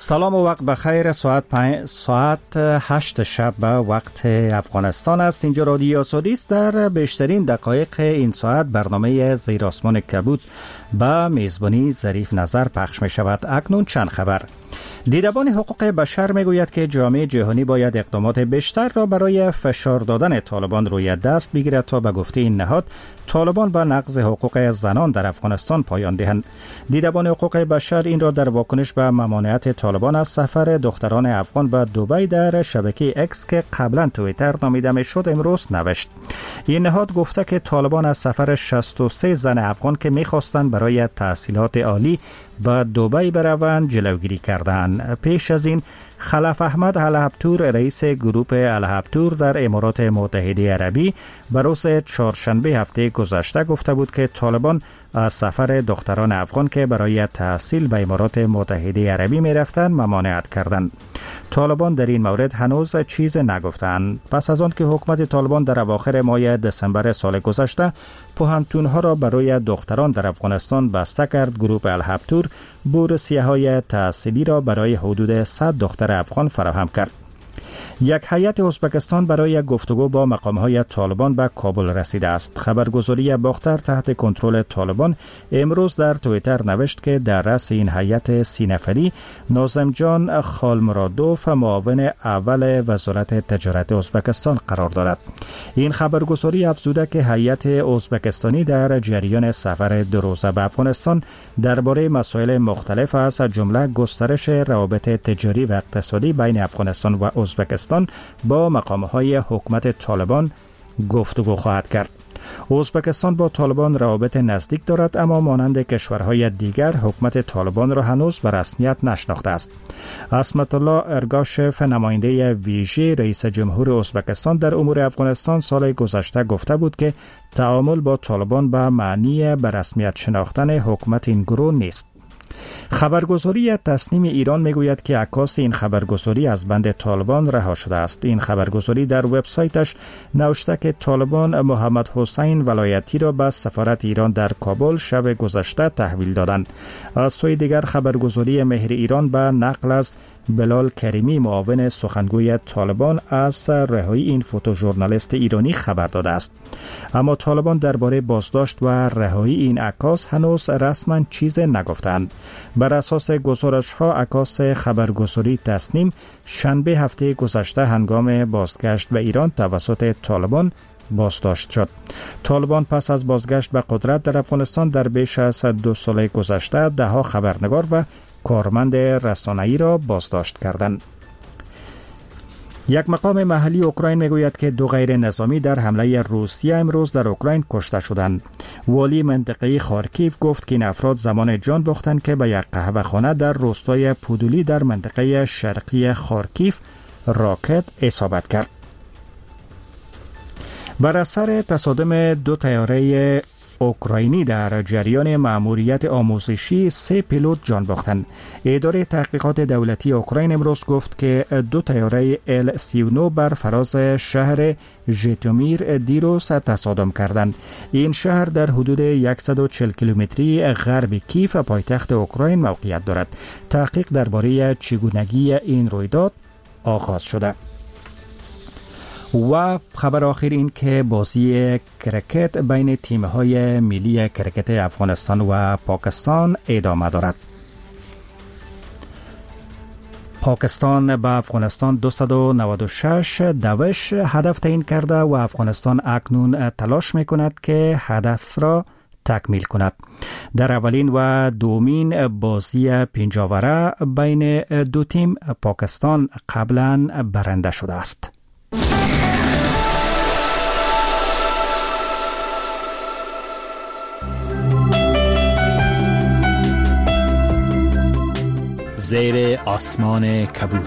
سلام و وقت بخیر. ساعت 8 شب به وقت افغانستان است. اینجا رادیو آزادی است. در بیشترین دقایق این ساعت برنامه زیر آسمان کبود به میزبانی ظریف نظر پخش می شود. اکنون چند خبر. دیدبان حقوق بشر می گوید که جامعه جهانی باید اقدامات بیشتر را برای فشار دادن طالبان روی دست بگیرد تا به گفته این نهاد طالبان به نقض حقوق زنان در افغانستان پایان دهند. دیدبان حقوق بشر این را در واکنش به ممانعت طالبان از سفر دختران افغان به دبی در شبکه اکس که قبلا توییتر نامیده میشد امروز نوشت. این نهاد گفته که طالبان از سفر 63 زن افغان که می‌خواستند برای تحصیلات عالی به دبی بروند جلوگیری کردند. پیش از این خلف احمد الهبتور رئیس گروپ الهبتور در امارات متحده عربی به روز چهارشنبه هفته گذشته گفته بود که طالبان از سفر دختران افغان که برای تحصیل به امارات متحده عربی می رفتند ممانعت کردند. طالبان در این مورد هنوز چیز نگفتند. پس از آن که حکومت طالبان در اواخر ماه دسامبر سال گذشته پوهنتون‌ها را برای دختران در افغانستان بسته کرد، گروپ الهبتور بورسیه‌های تحصیلی را برای حدود 100 دختر افغان فراهم کرد. یک هیئت ازبکستان برای گفتگو با مقام‌های طالبان به کابل رسیده است. خبرگزاری باختر تحت کنترل طالبان امروز در توییتر نوشت که در رأس این هیئت 30 نفری ناظم جان خالمرادوف معاون اول وزارت تجارت ازبکستان قرار دارد. این خبرگزاری افزوده که هیئت ازبکستانی در جریان سفر 2 روزه به افغانستان درباره مسائل مختلف از جمله گسترش روابط تجاری و اقتصادی بین افغانستان و ازبکستان با مقام‌های حکومت طالبان گفتگو خواهد کرد. ازبکستان با طالبان روابط نزدیک دارد، اما مانند کشورهای دیگر حکومت طالبان را هنوز به رسمیت نشناخته است. عصمت الله ارگاشف نماینده ویژه رئیس جمهور ازبکستان در امور افغانستان سال گذشته گفته بود که تعامل با طالبان به معنی به رسمیت شناختن حکومت این گروه نیست. خبرگزاری تسنیم ایران میگوید که عکاس این خبرگزاری از بند طالبان رها شده است. این خبرگزاری در وبسایتش نوشته که طالبان محمد حسین ولایتی را به سفارت ایران در کابل شب گذشته تحویل دادند. از سوی دیگر خبرگزاری مهر ایران به نقل از بلال کریمی معاون سخنگوی طالبان از رهایی این فوتوژورنالیست ایرانی خبر داده است. اما طالبان درباره بازداشت و رهایی این عکاس هنوز رسما چیز نگفتند. بر اساس گزارش‌ها عکاس خبرگزاری تسنیم شنبه هفته گذشته هنگام بازگشت به ایران توسط طالبان بازداشت شد. طالبان پس از بازگشت به قدرت در افغانستان در بیش از 2 سال گذشته ده‌ها خبرنگار و کارمند رسانه‌ای را بازداشت کردند. یک مقام محلی اوکراین میگوید که 2 غیر نظامی در حمله روسیه امروز در اوکراین کشته شدند. والی منطقه خارکیف گفت که این افراد زمان جان باختند که به یک قهوه‌خانه در روستای پودولی در منطقه شرقی خارکیف راکت اصابت کرد. بر اثر تصادم 2 طیاره اوکراینی در جریان مأموریت آموزشی 3 پیلوت جان باختند. اداره تحقیقات دولتی اوکراین امروز گفت که 2 طیاره L-39 بر فراز شهر ژیتومیر دیروز تصادم کردند. این شهر در حدود 140 کیلومتری غرب کیف پایتخت اوکراین موقعیت دارد. تحقیق درباره چگونگی این رویداد آغاز شده. و خبر آخر این که بازی کرکت بین تیم‌های ملی کرکت افغانستان و پاکستان ادامه دارد. پاکستان به افغانستان 296 دوش هدف تعیین کرده و افغانستان اکنون تلاش می‌کند که هدف را تکمیل کند. در اولین و دومین بازی پنجاوره بین 2 تیم پاکستان قبلا برنده شده است. زیر آسمان کبود.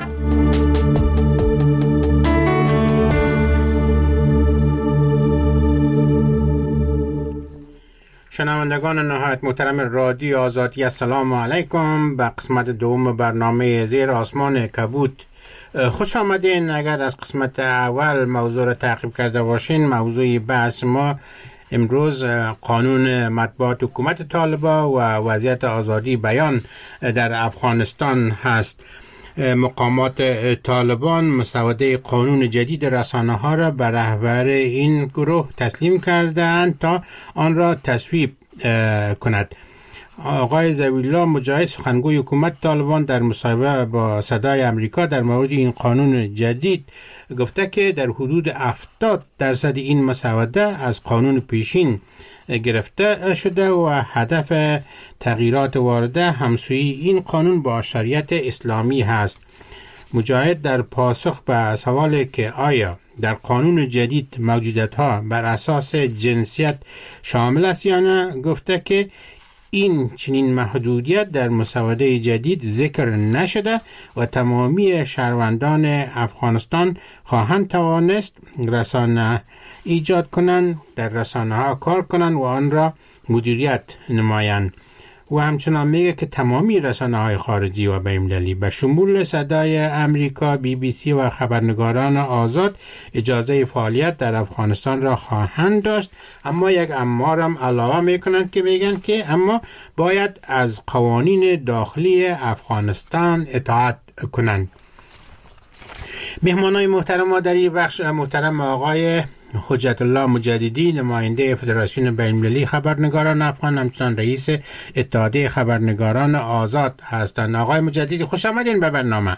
شنوندگان نهایت محترم رادیو آزادی، السلام علیکم. به قسمت دوم برنامه زیر آسمان کبود خوش آمدین. اگر از قسمت اول موضوع را تعقیب کرده باشین، موضوع بحث ما امروز قانون مطبوعات حکومت طالبان و وضعیت آزادی بیان در افغانستان هست. مقامات طالبان مسوده قانون جدید رسانه‌ها را به رهبر این گروه تسلیم کردند تا آن را تصویب کند. آقای ضوی‌الله مجاهد سخنگوی حکومت طالبان در مصاحبه با صدای امریکا در مورد این قانون جدید گفته که در حدود 70% این مسوده از قانون پیشین گرفته شده و هدف تغییرات وارده همسویی این قانون با شریعت اسلامی هست. مجاهد در پاسخ به سوالی که آیا در قانون جدید موجودیت‌ها بر اساس جنسیت شامل است یا نه گفته که این چنین محدودیت در مسوده جدید ذکر نشده و تمامی شهروندان افغانستان خواهند توانست رسانه ایجاد کنند، در رسانه ها کار کنند و آن را مدیریت نمایند. و همچنان میگه که تمامی رسانه های خارجی و بین‌المللی به شمول صدای امریکا، BBC و خبرنگاران آزاد اجازه فعالیت در افغانستان را خواهند داشت، اما یک امارم علاوه میکنند که میگن که اما باید از قوانین داخلی افغانستان اطاعت کنند. مهمانای محترم ما در این بخش محترم آقای حجت الله مجددی نماینده فدراسیون بین‌المللی خبرنگاران افغان همچنان رئیس اتحادیه خبرنگاران آزاد هستند. آقای مجددی خوش آمدین به برنامه.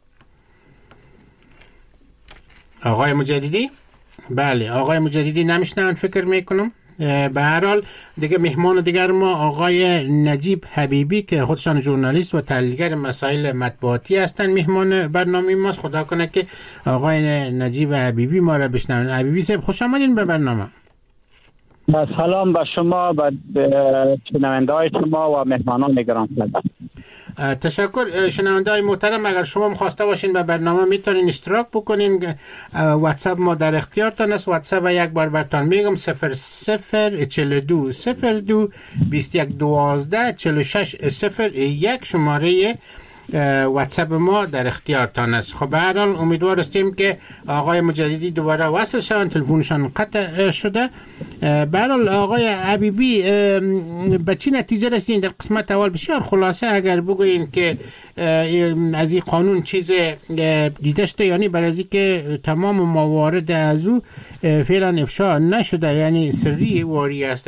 آقای مجددی؟ بله آقای مجددی نمیشنن فکر میکنم. به هر حال دیگه مهمان دیگر ما آقای نجیب حبیبی که خودشان ژورنالیست و تحلیلگر مسائل مطبوعاتی هستند مهمان برنامه ماست. خدا کنه که آقای نجیب حبیبی ما را بشنون. حبیبی صاحب خوش آمدین به برنامه. سلام به شما و شنونده‌های شما و مهمانان گرانقدر. تشکر. شنونده‌های محترم اگر شما می‌خواسته باشین به برنامه میتونین اشتراک بکنین. واتساپ ما در اختیارتان است. واتساپ یک بار براتون میگم 0042 02 21 12 46 01 شماره واتساپ ما در اختیارتان است. خب به هر حال امیدوار هستیم که آقای مجددی دوباره وصل شوند، تلفنشان قطع شده. به هر حال آقای حبیبی به چی نتیجه رسیدین در قسمت اول؟ بسیار خلاصه اگر بگوین که از این قانون چیز دیده شده، یعنی برای از که تمام موارد از او فعلا افشا نشده، یعنی سری واری است.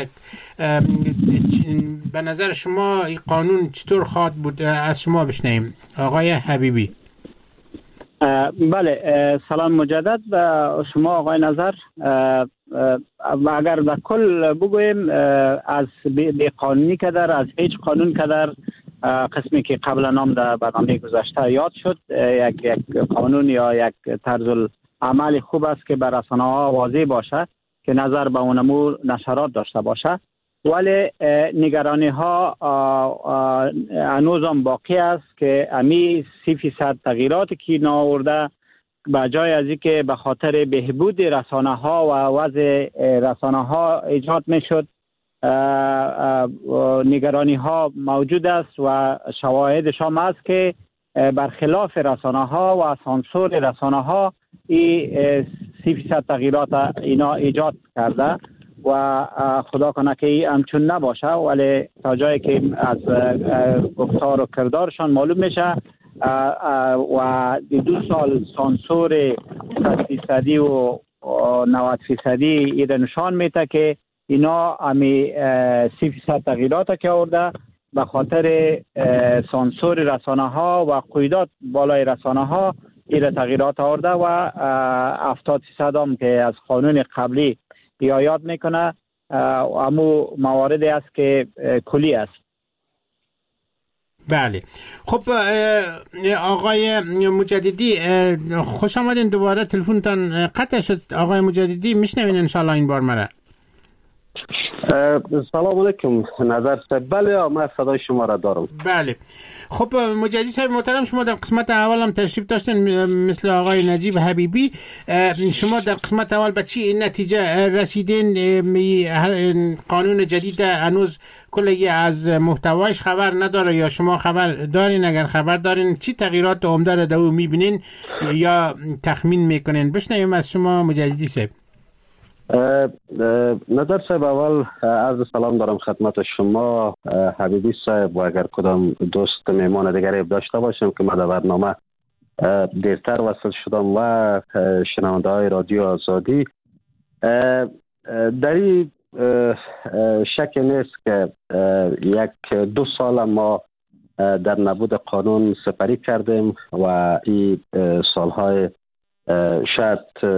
به نظر شما این قانون چطور خواهد بود؟ از شما بشنویم آقای حبیبی. بله سلام مجدد به شما آقای نظر. اگر به کل بگویم از بی قانونی کدر، از هیچ قانون کدر قسمی که قبلا نام در برنامه گذشته یاد شد، یک قانون یا یک طرز عمل خوب است که بر رسانه ها واضح باشه که نظر به اونمو نشرات داشته باشه، ولی نگرانی ها هنوز هم باقی است که امی 30% تغییراتی که ناورده به جای از اینکه به خاطر بهبود رسانه ها و وضع رسانه ها ایجاد می شد، نگرانی ها موجود است و شواهدش هم است که برخلاف رسانه ها و سانسور رسانه ها این 30% تغییرات اینا ایجاد کرده و خدا کنه که همچون نباشه، ولی تا جایی که از گفتار و کردارشان معلوم میشه و 2 سال سانسور 100% و 90% ایره نشان میده که اینا همی 30% تغییرات که آورده به خاطر سانسور رسانه ها و قیودات بالای رسانه ها ایره تغییرات آورده و 70% هم که از قانون قبلی رعایت میکنه، امو مواردی است که کلی است. بله خب آقای مجددی خوش آمدین دوباره. تلفنتان قطع شد آقای مجددی، میشنوین انشالله این بار مرا؟ سلام علیکم نظر صاحب. بله من صدای شما را دارم. بله خب مجددی صاحب محترم، شما در قسمت اول هم تشریف داشتین مثل آقای نجیب حبیبی. شما در قسمت اول به چی نتیجه رسیدین؟ قانون جدید هنوز کلی از محتوایش خبر نداره یا شما خبر دارین؟ اگر خبر دارین چی تغییرات عمده را در او میبینین یا تخمین میکنین؟ بشنویم از شما مجددی صاحب. نظر صاحب اول عرض سلام دارم خدمت شما حبیبی صاحب و اگر کدام دوست میمان دیگری داشته باشم که ما در برنامه دیرتر وصل شدم و شنونده های رادیو آزادی. در این شک نیست که 1-2 سال ما در نبود قانون سپری کردیم و این سالهای شاید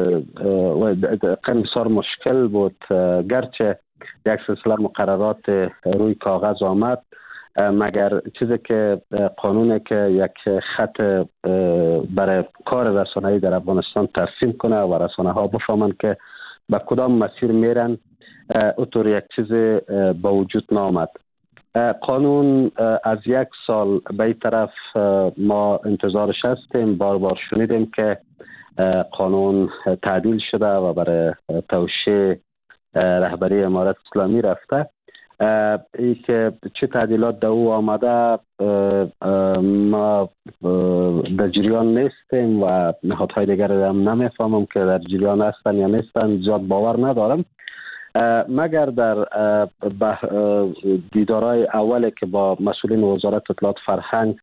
بسیار مشکل بود، گرچه یک سلسله مقررات روی کاغذ آمد، مگر چیزی که قانونه که یک خط برای کار رسانه‌ای در افغانستان ترسیم کنه و رسانه ها بفهمند که به کدام مسیر میرن، اونطور یک چیز به وجود نامد. قانون از 1 سال به این طرف ما انتظارش هستیم، بار شنیدیم که قانون تعدیل شده و برای توشیح رهبری امارت اسلامی رفته. ای که چه تعدیلات در او آمده ما در جریان نیستیم و نهادهای دیگر هم نمیفهمم که در جریان هستن یا نیستن، زیاد باور ندارم، مگر در دیدارهای اولی که با مسئولین وزارت اطلاعات فرهنگ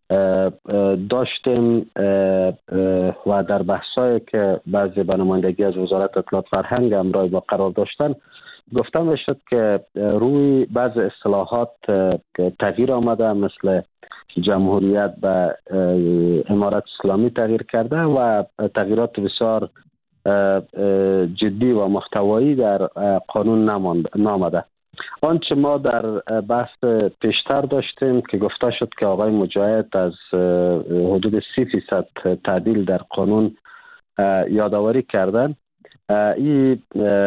داشتیم و در بحثایی که بعضی به نمایندگی از وزارت اطلاعات فرهنگ همراه با قرار داشتن، گفتم شد که روی بعض اصطلاحات تغییر آمده، مثل جمهوریت به امارت اسلامی تغییر کرده و تغییرات بسیار جدی و محتوایی در قانون نامده. آنچه ما در بحث پیشتر داشتیم که گفته شد که آقای مجاهد از حدود 30% تعدیل در قانون یادآوری کردن، این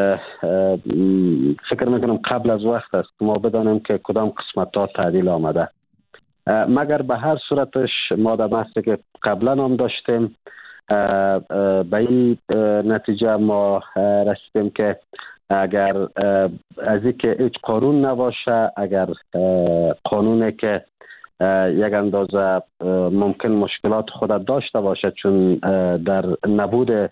فکر میکنم قبل از وقت است ما بدانیم که کدام قسمت ها تعدیل آمده، مگر به هر صورتش ما در بحثی که قبلا هم داشتیم به این نتیجه ما رسیدیم که اگر از این که هیچ قانون نباشه، اگر قانونی که یک اندازه ممکن مشکلات خود داشته باشه، چون در نبود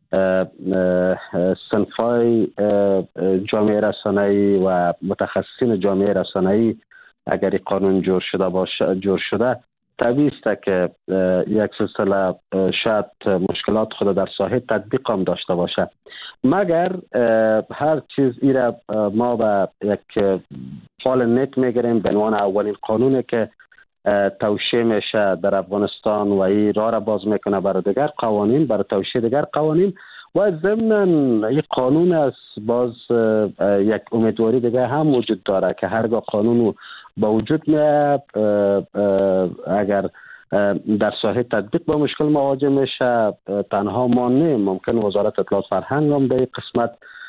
صنفای جامعه رسانه‌ای و متخصصین جامعه رسانه‌ای اگر این قانون جور شده طبیعی است که یک سلسله شاید مشکلات خود در ساحه تطبیق هم داشته باشه، مگر هر چیز ایره ما به یک فال نیک میگیریم به عنوان اولین قانونی که توشیح میشه در افغانستان و این راه را باز میکنه برای دیگر قوانین، برای توشیح دیگر قوانین و ضمن این قانون است. باز یک امیدواری دیگه هم وجود داره که هرگاه قانون با وجود میاد، اگر در ساحه تطبیق با مشکل مواجه میشه، تنها ما نه، ممکن وزارت اطلاعات فرهنگ هم به این قسمت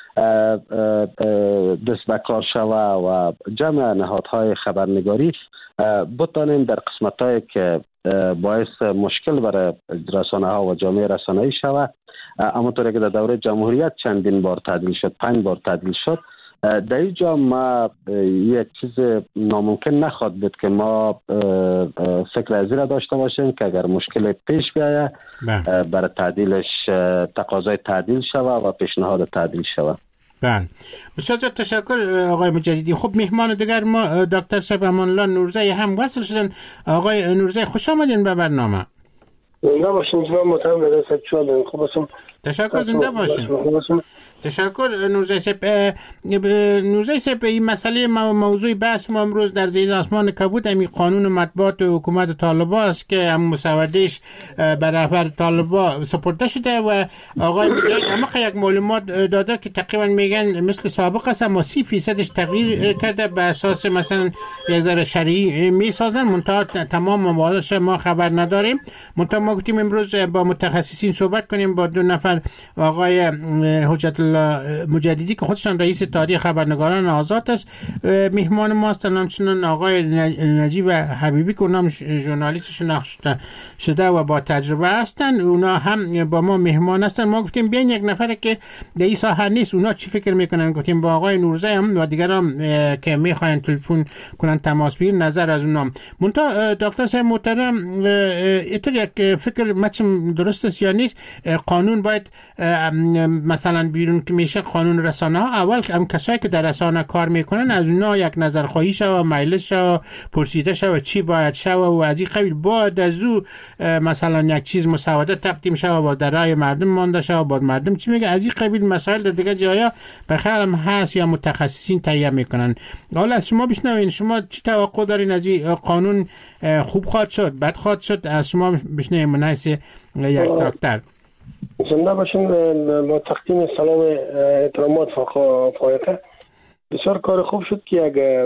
دست به کار شوه و جمع نهادهای خبرنگاری بتانیم در قسمت‌هایی که باعث مشکل برای رسانه ها و جامعه رسانه‌ای شوه، همونطوری که در دوره جمهوریت چندین بار تعدیل شد، 5 بار تعدیل شد، در اینجا ما یک چیز ناممکن نخواد بود که ما فکر از این را داشته باشیم که اگر مشکل پیش بیاید برای تعدیلش تقاضای تعدیل شوه و پیشنهاد تعدیل شوه. بله، بسیار تشکر آقای مجددی. خب مهمان دیگر ما دکتر صاحب امان الله نورزی هم وصل شدن. آقای نورزی خوش آمدین به برنامه. زنده باشین جناب محترم رئیس چالن. خوب هستم. تشکر، زنده باشین. تشکر نورزی صاحب. این مسئله موضوع بحث ما امروز در زیر آسمان کبود همین قانون مطبوعات حکومت طالبان است که هم مسودش بر رهبر طالبان سپرده شده و آقای مجاهد هم یک معلومات داده که تقریبا میگن مثل سابق است، اما 30% تغییر کرده به اساس مثلا یک ذره شرعی میسازن، منتها تمام موادش ما خبر نداریم. منتها ما گفتیم امروز با متخصصین صحبت کنیم، با 2 نفر، آقای حجت مجددی که خودشان رئیس اتحادیه خبرنگاران آزاد است مهمان ما هستند، همچنین آقای نجیب حبیبی که اونم ژورنالیست شناخته شده و با تجربه هستند، اونا هم با ما مهمان هستند. ما گفتیم بیاین یک نفر که در این ساحه نیست اونا چی فکر میکنن، گفتیم با آقای نورزی هم و دیگران که میخواین تلفن کنن تماس بگیرن نظر از اونام. منتها دکتر صاحب محترم، اینطور یک فکر مچم درست است یا نیست، قانون باید شاید مثلا بیرون که میشه قانون رسانه ها، اول هم کسایی که در رسانه کار میکنن از اونا یک نظرخواهی شوه، مجلس شوه، پرسیده شوه چی باید شوه و از این قبیل، بعد از او مثلا یک چیز مسوده تقدیم شوه و در رای مردم مانده شوه، بعد مردم چی میگه، از این قبیل مسائل در دیگه جایا بخیرم هست یا متخصصین تهیه میکنن. حالا از شما بشنوین، شما چی توقع دارین از این قانون؟ خوب خواهد شد، بد خواهد شد؟ از شما بشنویم من حیث یک دکتر. زنده باشین. با تقدیم سلام احترامات فایقه. بسیار کار خوب شد که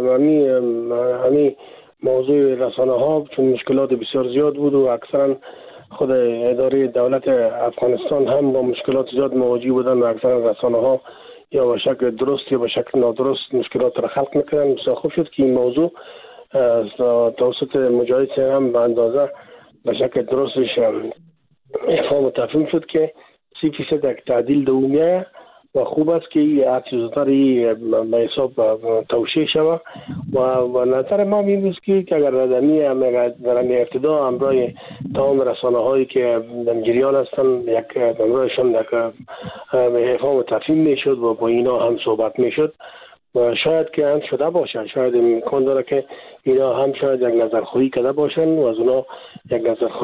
همین موضوع رسانه ها، چون مشکلات بسیار زیاد بود و اکثرا خود اداره دولت افغانستان هم با مشکلات زیاد مواجه بودن و اکثرا رسانه ها یا به شکل درست یا به شکل نادرست مشکلات را خلق میکنن. بسیار خوب شد که این موضوع توسط مجاهد هم به اندازه به شکل درستش افهام و تفهیم شد که 30% تعدیل دومیه و خوب است که هر چیز زودتر به حساب توشیح شود و نظر ما این است که اگر در ابتدا همراه تمام رسانه هایی که در جریان هستند یک همراهشان افهام و تفهیم میشد و با اینا هم صحبت میشد و شاید که هم شده باشن، شاید امکان داره که اینا هم شاید یک نظرخواهی کرده باشن و از اونا یک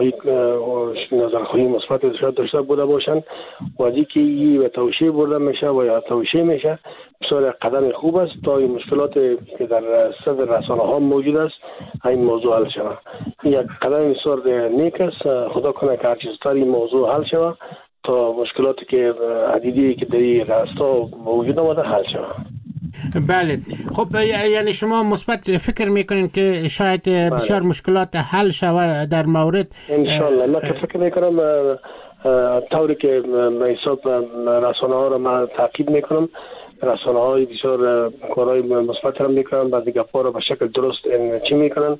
نظرخواهی مثبت شاید داشته بوده باشن و از اینکه این به توشیح برده میشه و یا توشیح میشه بسیار قدم خوب است تا این مشکلات که در صدر رسانه ها موجود است این موضوع حل شود. یک قدم بسیار نیک است. خدا کنه که هر چیز زودتر این موضوع حل شود تا مشکلاتی که عدیدی که در این راستا موجود آمده حل شود. بله، خب یعنی شما مثبت فکر میکنین که شاید بسیار مشکلات حل شود در مورد انشالله. من فکر میکنم طوری که به حساب رسانه ها را من تعقیب میکنم، رسانه های بسیار کارهای مثبت را میکنن، بعضی گپا را به شکل درست چی میکنن،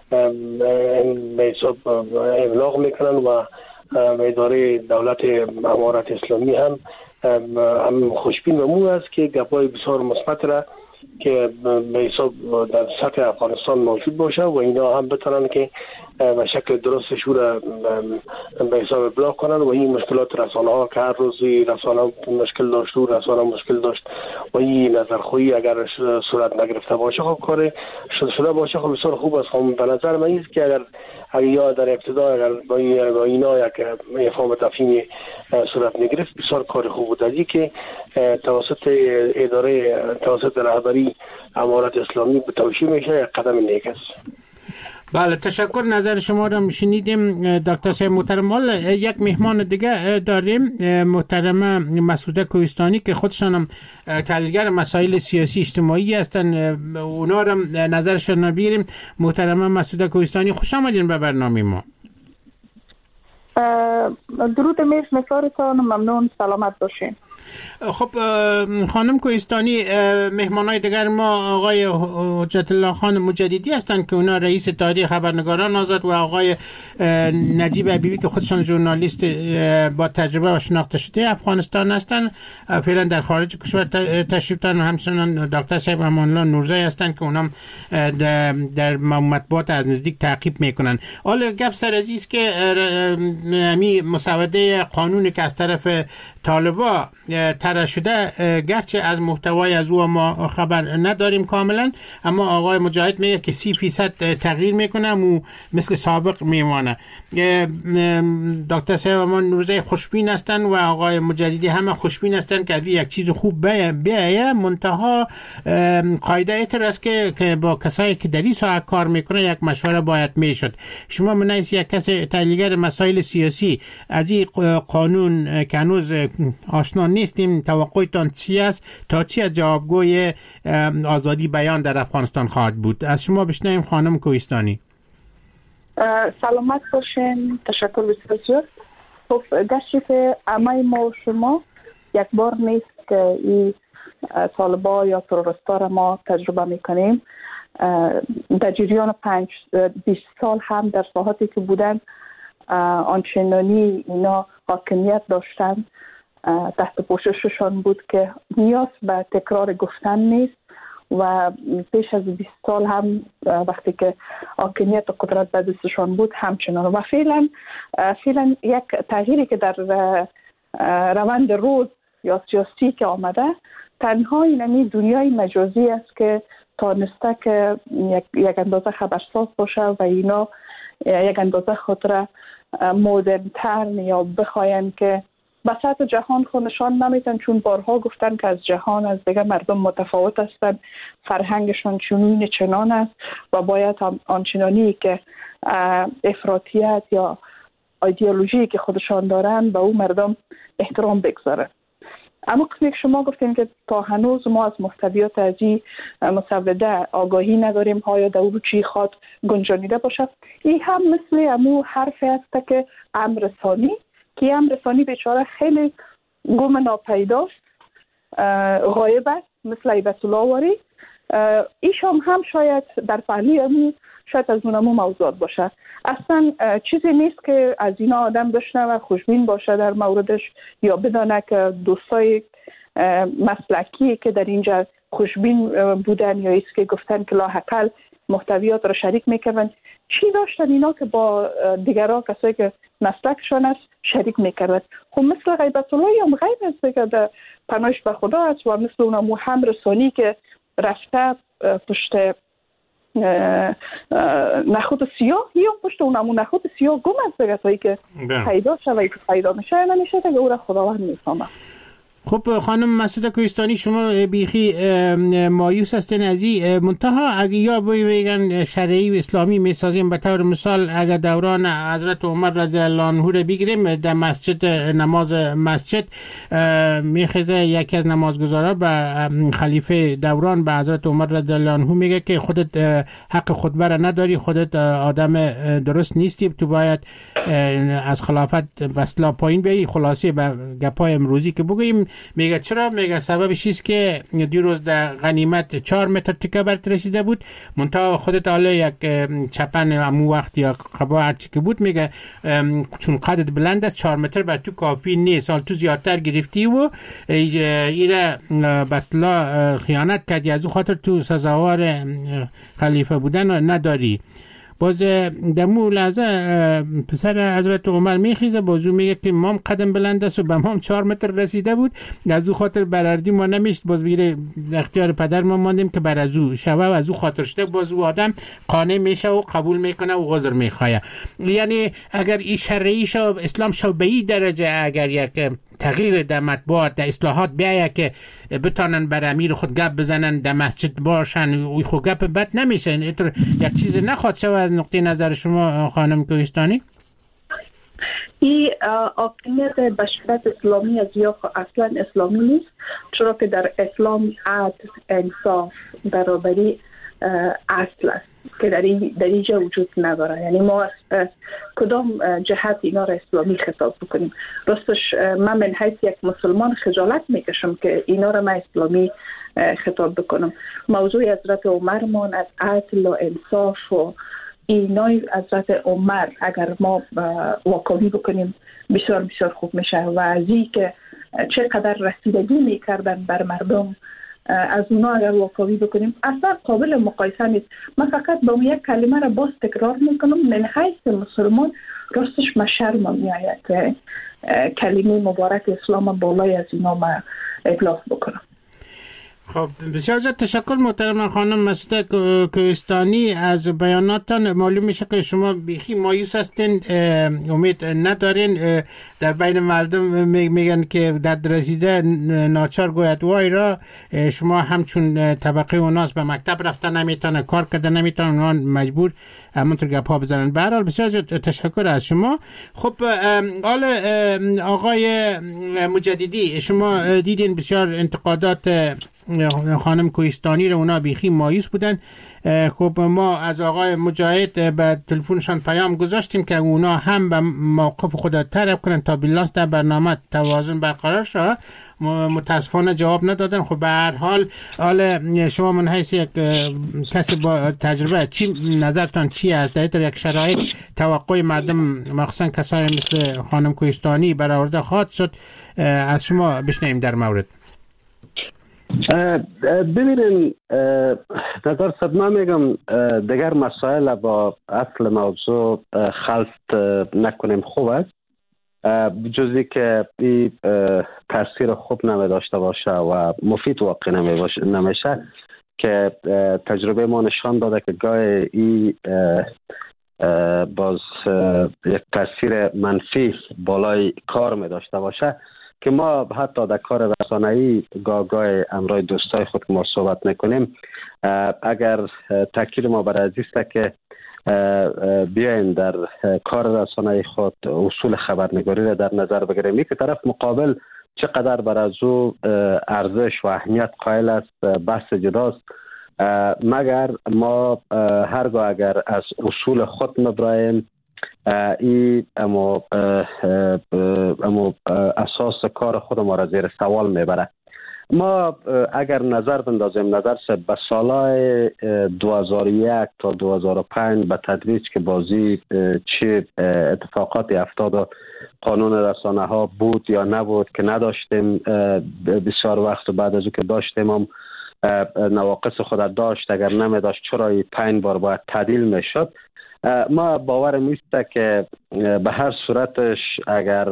به حساب ابلاغ میکنن و اداره دولت امارت اسلامی هم خوشبین و مو است که گپای بسیار مثبت را که به حساب در سطح افغانستان موجود باشه و اینا هم بتونن که به شکل درستش را به حساب ابلاغ کنن و این مشکلات رسانه ها که هر روزی رسانه مشکل داشت و رسانه مشکل داشت و این نظرخواهی اگر صورت نگرفته باشه خب کار شده باشه خب بسیار خوب است. خب به نظر من است که اگر یا در ابتدا اگر با اینا یک افهام تفهیمی صورت نگرفت بسیار کار خوب بود. از که توسط اداره توسط رهبری امارت اسلامی به توشیح میشه یک قدم نیک است. بله، تشکر. نظر شما را شنیدیم دکتر صاحب محترم. یک مهمان دیگه داریم، محترمه مسعوده کوهستانی که خودشان هم تحلیلگر مسائل سیاسی اجتماعی هستن، اونا را نظرشان بگیریم. محترمه مسعوده کوهستانی، خوش آمدین به برنامه ما. درود میش نفارتان، ممنون، سلامت باشین. خب خانم کوهستانی، مهمانای دیگر ما آقای حجت الله خان مجددی هستند که اونا رئیس اتحادیه خبرنگاران آزاد و آقای نجیب حبیبی که خودشان ژورنالیست با تجربه و شناخته شده افغانستان هستند، فعلا در خارج کشور تشریف دارن. همچنین دکتر صاحب امان الله نورزی هستند که اونم در مطبوعات از نزدیک تعقیب میکنن. حالا گپ سر عزیز که می مسوده قانونی که از طرف طالبا طرح شده، گرچه از محتوای از او ما خبر نداریم کاملا، اما آقای مجاهد میگه که 30% تغییر میکنه و مثل سابق میمانه. دکتر صاحب امان نورزی خوشبین هستن و آقای مجددی همه خوشبین هستن که یک چیز خوب بیایه، منتها قاعده ایتر است که با کسایی که در این ساعت کار میکنه یک مشوره باید میشد. شما منیز یک کس تحلیلگر مسائل سیاسی از این قانون که هنوز آشنا نیستیم، توقعتان چی است؟ تا چی از جوابگوی آزادی بیان در افغانستان خواهد بود؟ از شما بشنویم خانم کوهستانی. سلامت باشین، تشکر بسیار. خب گشتی که همه ما شما یک بار نیست که این طالبا یا تروریستا را ما تجربه میکنیم. در جریان 20 سال هم در ساحاتی که بودن آنچنانی اینا حاکمیت داشتن، تحت پوشششان بود که نیاز به تکرار گفتن نیست و پیش از 20 سال هم وقتی که حاکمیت و قدرت به دستشان بود همچنان. و فعلا یک تغییری که در روند روز یا سیاسی که آمده، تنها اینمی دنیای مجازی است که تانسته که یک اندازه خبرساز باشه و اینا یک اندازه خاطر مدرن‌تر یا بخواین که به سطح جهان خودشان نمیتن، چون بارها گفتن که از جهان از دیگه مردم متفاوت هستند، فرهنگشان چنین چنان است و باید آنچنانی که افراطیت یا ایدئولوژی که خودشان دارن به اون مردم احترام بگذارن. اما قسمی که شما گفتین که تا هنوز ما از محتویات از این مسوده آگاهی نداریم، ها یا دورو چی خواد گنجانیده باشه، این هم مثل امو حرفی است که امرسانی که امرسانی بیچاره خیلی گم ناپیداست، غایب است، مثل ایبت الله واری. ایشان هم شاید در پهلی امو شاید از اونمو موضوعات باشه. اصلا چیزی نیست که از اینا آدم بشنه و خوشبین باشه در موردش یا بدانه که دوستای مسلکی که در اینجا خوشبین بودن یا ایست که گفتن که لاحقل محتویات را شریک میکنن، چی داشتن اینا که با دیگرها کسایی که مسلکشان است شریک میکرد. خب مثل غیبت الله یا غیر است که در پناهش به خدا است و مثل اونمو هم رسانی که رفته پشت نخود سیاه یا پشت اونمو نخود سیاه گم است دیگه تایی که پیدا شوی که پیدا میشه یا نمیشه دیگه او را خداوند میفهمه. خب خانم مسعوده کوهستانی، شما بیخی مایوس هستین از این منتها اگه یا بگن شرعی و اسلامی میسازیم، به طور مثال اگر دوران حضرت عمر رضی الله عنه رو بگیریم، در مسجد نماز مسجد میخیزه یکی از نمازگزارا به خلیفه دوران به حضرت عمر رضی الله عنه میگه که خودت حق خطبه را نداری، خودت آدم درست نیستی، تو باید از خلافت بسلا پایین بیایی. خلاصه به گپای امروزی که بگوییم، میگه چرا؟ میگه سببش است که دیروز در غنیمت 4 متر تکه برت رسیده بود، منتها خودت حالا یک چپن امو وقت یا قبا هرچی که بود، میگه چون قدت بلند است 4 متر بر تو کافی نیست، حال تو زیادتر گرفتی و ایره بسلا خیانت کردی، از اون خاطر تو سزاوار خلیفه بودن نداری. باز دمو لحظه پسر حضرت عمر میخیزه، بازو میگه که مام قدم بلند است و به مام 4 متر رسیده بود، از او خاطر براردی ما نمیشت، باز بگیره اختیار پدر ما ماندیم که بر از او شوه و از او خاطر شده، باز او آدم قانع میشه و قبول میکنه و عذر میخواه. یعنی اگر این شرعی شو اسلام شو به این درجه اگر یک تغییر در مطبوعات در اصلاحات بیایه که بتانن بر امیر خود گپ بزنن، در مسجد باشن، او خود گپ بد نمیشه، اینطور یک چیز نخواد شو. از نقطه نظر شما خانم کوهستانی این حاکمیت بشریت اسلامی از یا اصلا اسلامی نیست، چرا که در اسلام عدل، انصاف، برابری اصل است که در اینجا وجود نداره. یعنی ما از کدام جهت اینا را اسلامی خطاب بکنیم؟ راستش من من حیث یک مسلمان خجالت میکشم که اینا را من اسلامی خطاب بکنم. موضوع حضرت عمرمان از عدل و انصاف و اینای حضرت عمر اگر ما واکاوی بکنیم بسیار بسیار خوب میشه و از این که چقدر رسیدگی میکردن بر مردم از اونا اگر واکاوی بکنیم اصلا قابل مقایسه نیست. من فقط با یک کلمه را باز تکرار میکنم، من حیث مسلمان راستش من شرمم میآید که کلمه مبارک اسلام بالای از اینا ما ابلاغ بکنم. خب بسیار زیاد تشکر محترم خانم مسعوده کوهستانی. از بیاناتتان معلوم میشه که شما بیخی مایوس هستین، امید ندارین. در بین مردم میگن که در رسیده ناچار گوید وای را، شما همچون طبقه اوناس به مکتب رفتن نمیتونه، کار کرده نمیتونه، اونها مجبور همونطور گپ ها بزنن. به هر حال بسیار تشکر از شما. خب حال آقای مجددی، شما دیدین بسیار انتقادات خانم کوهستانی رو، اونا بیخی مایوس بودن. خب ما از آقای مجاهد به تلفنشان پیام گذاشتیم که اونا هم به موقف خود طرف کنن تا بالانس در برنامه توازن برقرار شد. متاسفانه جواب ندادن. خب به هر حال شما من حیث یک کسی با تجربه چی نظرتان چی است در یک شرایط توقع مردم مخصوصا کسایی مثل خانم کوهستانی برآورده خواهد شد؟ از شما بشنویم در مورد. ببینین نظر صدمه میگم دیگر مسائل با اصل موضوع خلط نکنیم خوب است. جزی که این تاثیر خوب نمی داشته باشه و مفید واقع نمیشه که تجربه ما نشان داده که گاهی این باز یک تاثیر منفی بالای کار می داشته باشه که ما حتی در کار رسانه‌ای گاهی امرای دوستای خود ما صحبت میکنیم. اگر تاکید ما بر از است که بیاین در کار رسانه‌ای خود اصول خبرنگاری را در نظر بگیریم که طرف مقابل چقدر بر از او ارزش و اهمیت قائل است بحث جداست، مگر ما هرگاه اگر از اصول خود مبرایم این اما اساس کار خود ما را زیر سوال میبره. ما اگر نظر بندازیم نظر به سالهای 2001 تا 2005 به تدریج که بازی چه اتفاقاتی افتاد و قانون رسانه ها بود یا نبود که نداشتیم بسیار وقت و بعد از او که داشتیم هم نواقص خود داشت، اگر نمی داشت چرا 5 بار باید تعدیل می شد. ما باورم نیست که به هر صورتش اگر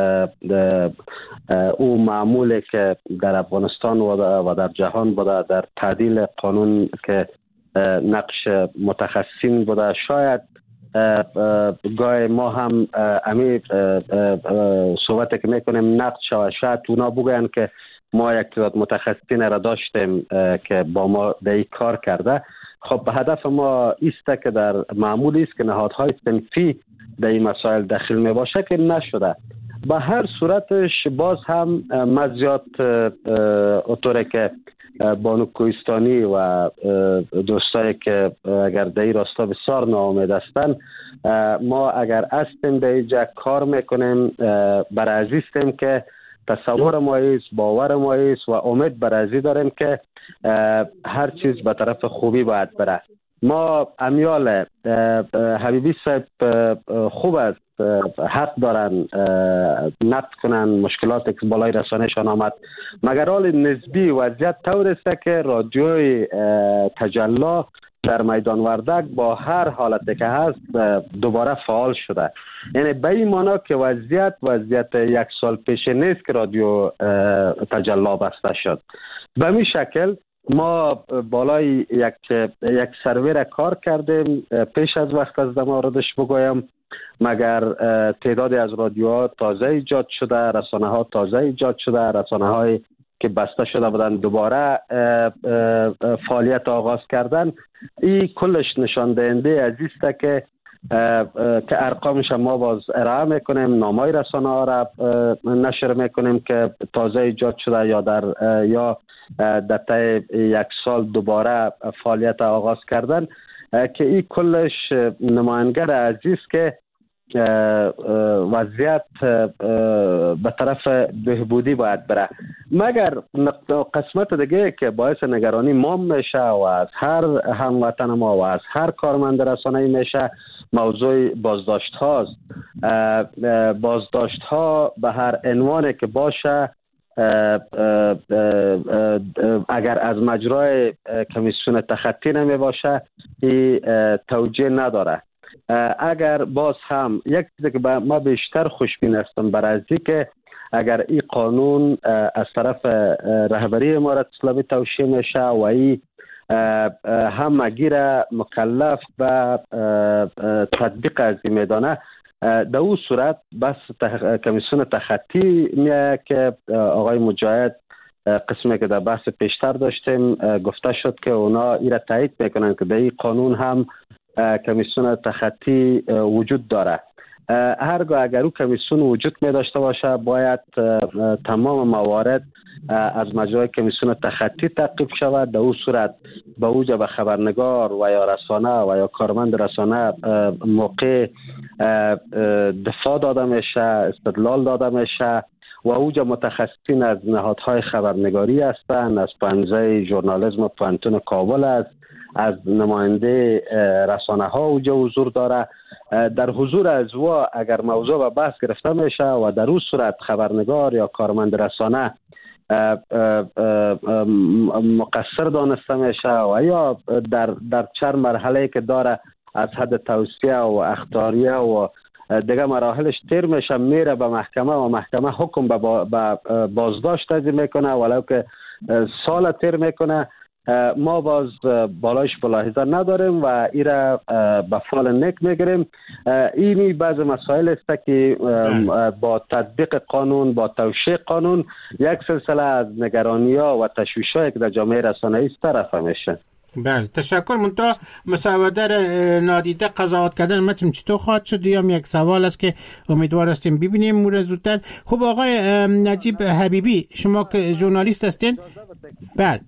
او معمولی که در افغانستان و در جهان بوده در تعدیل قانون که نقش متخصصین بوده، شاید گاهی ما هم امی صحبت که میکنیم نقد شود، شاید اونا بگوین که ما یک تعداد متخصصین را داشتیم که با ما در این کار کرده. خب به هدف ما است که در معمولی است که نهادهای صنفی در این مسائل داخل می باشه که نشده. به هر صورتش باز هم مزیات اطوره که بانو کوهستانی و دوستایی که اگر در این راستا بسیار ناامید هستند، ما اگر هستیم در اینجا کار میکنیم برای عزیزیم که تصور ما است، باور ما است و امید بر ازی داریم که هر چیز به طرف خوبی باید بره. ما امیال حبیبی صاحب خوب است، حق دارن نقد کنن مشکلاتی که بالای رسانهشان آمد، مگر حال نسبی وضعیت طور است که رادیوی تجلی در میدان وردک با هر حالتی که هست دوباره فعال شده. یعنی به این معنا که وضعیت یک سال پیش نیست که رادیو تجلی بسته شد. به این شکل ما بالای یک سروی را کار کردیم. پیش از وقت از موردش بگویم، مگر تعدادی از رادیوها تازه ایجاد شده، رسانه ها تازه ایجاد شده، رسانه های که بسته شده بودن دوباره فعالیت آغاز کردن. این کلش نشان دهنده عزیزه که ارقامش ما باز ارائه میکنیم، نامای رسانه ها را نشر میکنیم که تازه ایجاد شده یا در طی یک سال دوباره فعالیت آغاز کردن، که این کلش نماینگر عزیز که وضعیت به طرف بهبودی باید بره. مگر قسمت دیگه که باعث نگرانی ما میشه و از هر هموطن ما و از هر کارمند رسانه‌ای میشه موضوع بازداشت هاست. بازداشت ها به هر عنوانی که باشه، اگر از مجرای کمیسیون تخطی نمی باشه این توجیه نداره. اگر باز هم یک چیزی که ما بیشتر خوشبین هستم برای که اگر این قانون از طرف رهبری امارت اسلامی توشیح میشه و این همگی را مکلف به تطبیق از این میدانه، در او صورت بس کمیسیون تخطی میاد که آقای مجاهد قسمی که در بحث پیشتر داشتیم گفته شد که اونا این را تایید میکنن که در این قانون هم کمیسیون تخطی وجود داره. هرگاه اگر او کمیسیون وجود می داشته باشه باید تمام موارد از مجرای کمیسیون تخطی تعقیب شود. در او صورت به اوجه به خبرنگار و یا رسانه و یا کارمند رسانه موقع دفاع داده میشه، استدلال داده میشه و اوجه متخصصین از نهادهای خبرنگاری هستند، از پانزه ژورنالیسم و پانتون کابل است، از نماینده رسانه ها اوجه حضور داره. در حضور از و اگر موضوع به بحث گرفته میشه و در اون صورت خبرنگار یا کارمند رسانه مقصر دانسته میشه و یا در چند مرحله که داره از حد توصیه و اخطاریه و دیگه مراحلش تیر میشه، میره به محکمه و محکمه حکم به بازداشت تجدید میکنه، ولو که سال تیر میکنه. ما باز بالایش ملاحظه نداریم و ایره به فال نک میگیریم. اینی بعض مسائل است که با تطبیق قانون، با توشیح قانون، یک سلسله از نگرانی‌ها و تشویش‌هایی که در جامعه رسانه‌ای است رفع میشه. بله، تشکر. منتها مسوده نادیده قضاوت کردن متن چطور خواهد شد؟ یا یک سوال است که امیدوار هستیم ببینیم مورد زودتر. خب آقای نجیب حبیبی، شما که ژورنالیست هستین؟ بله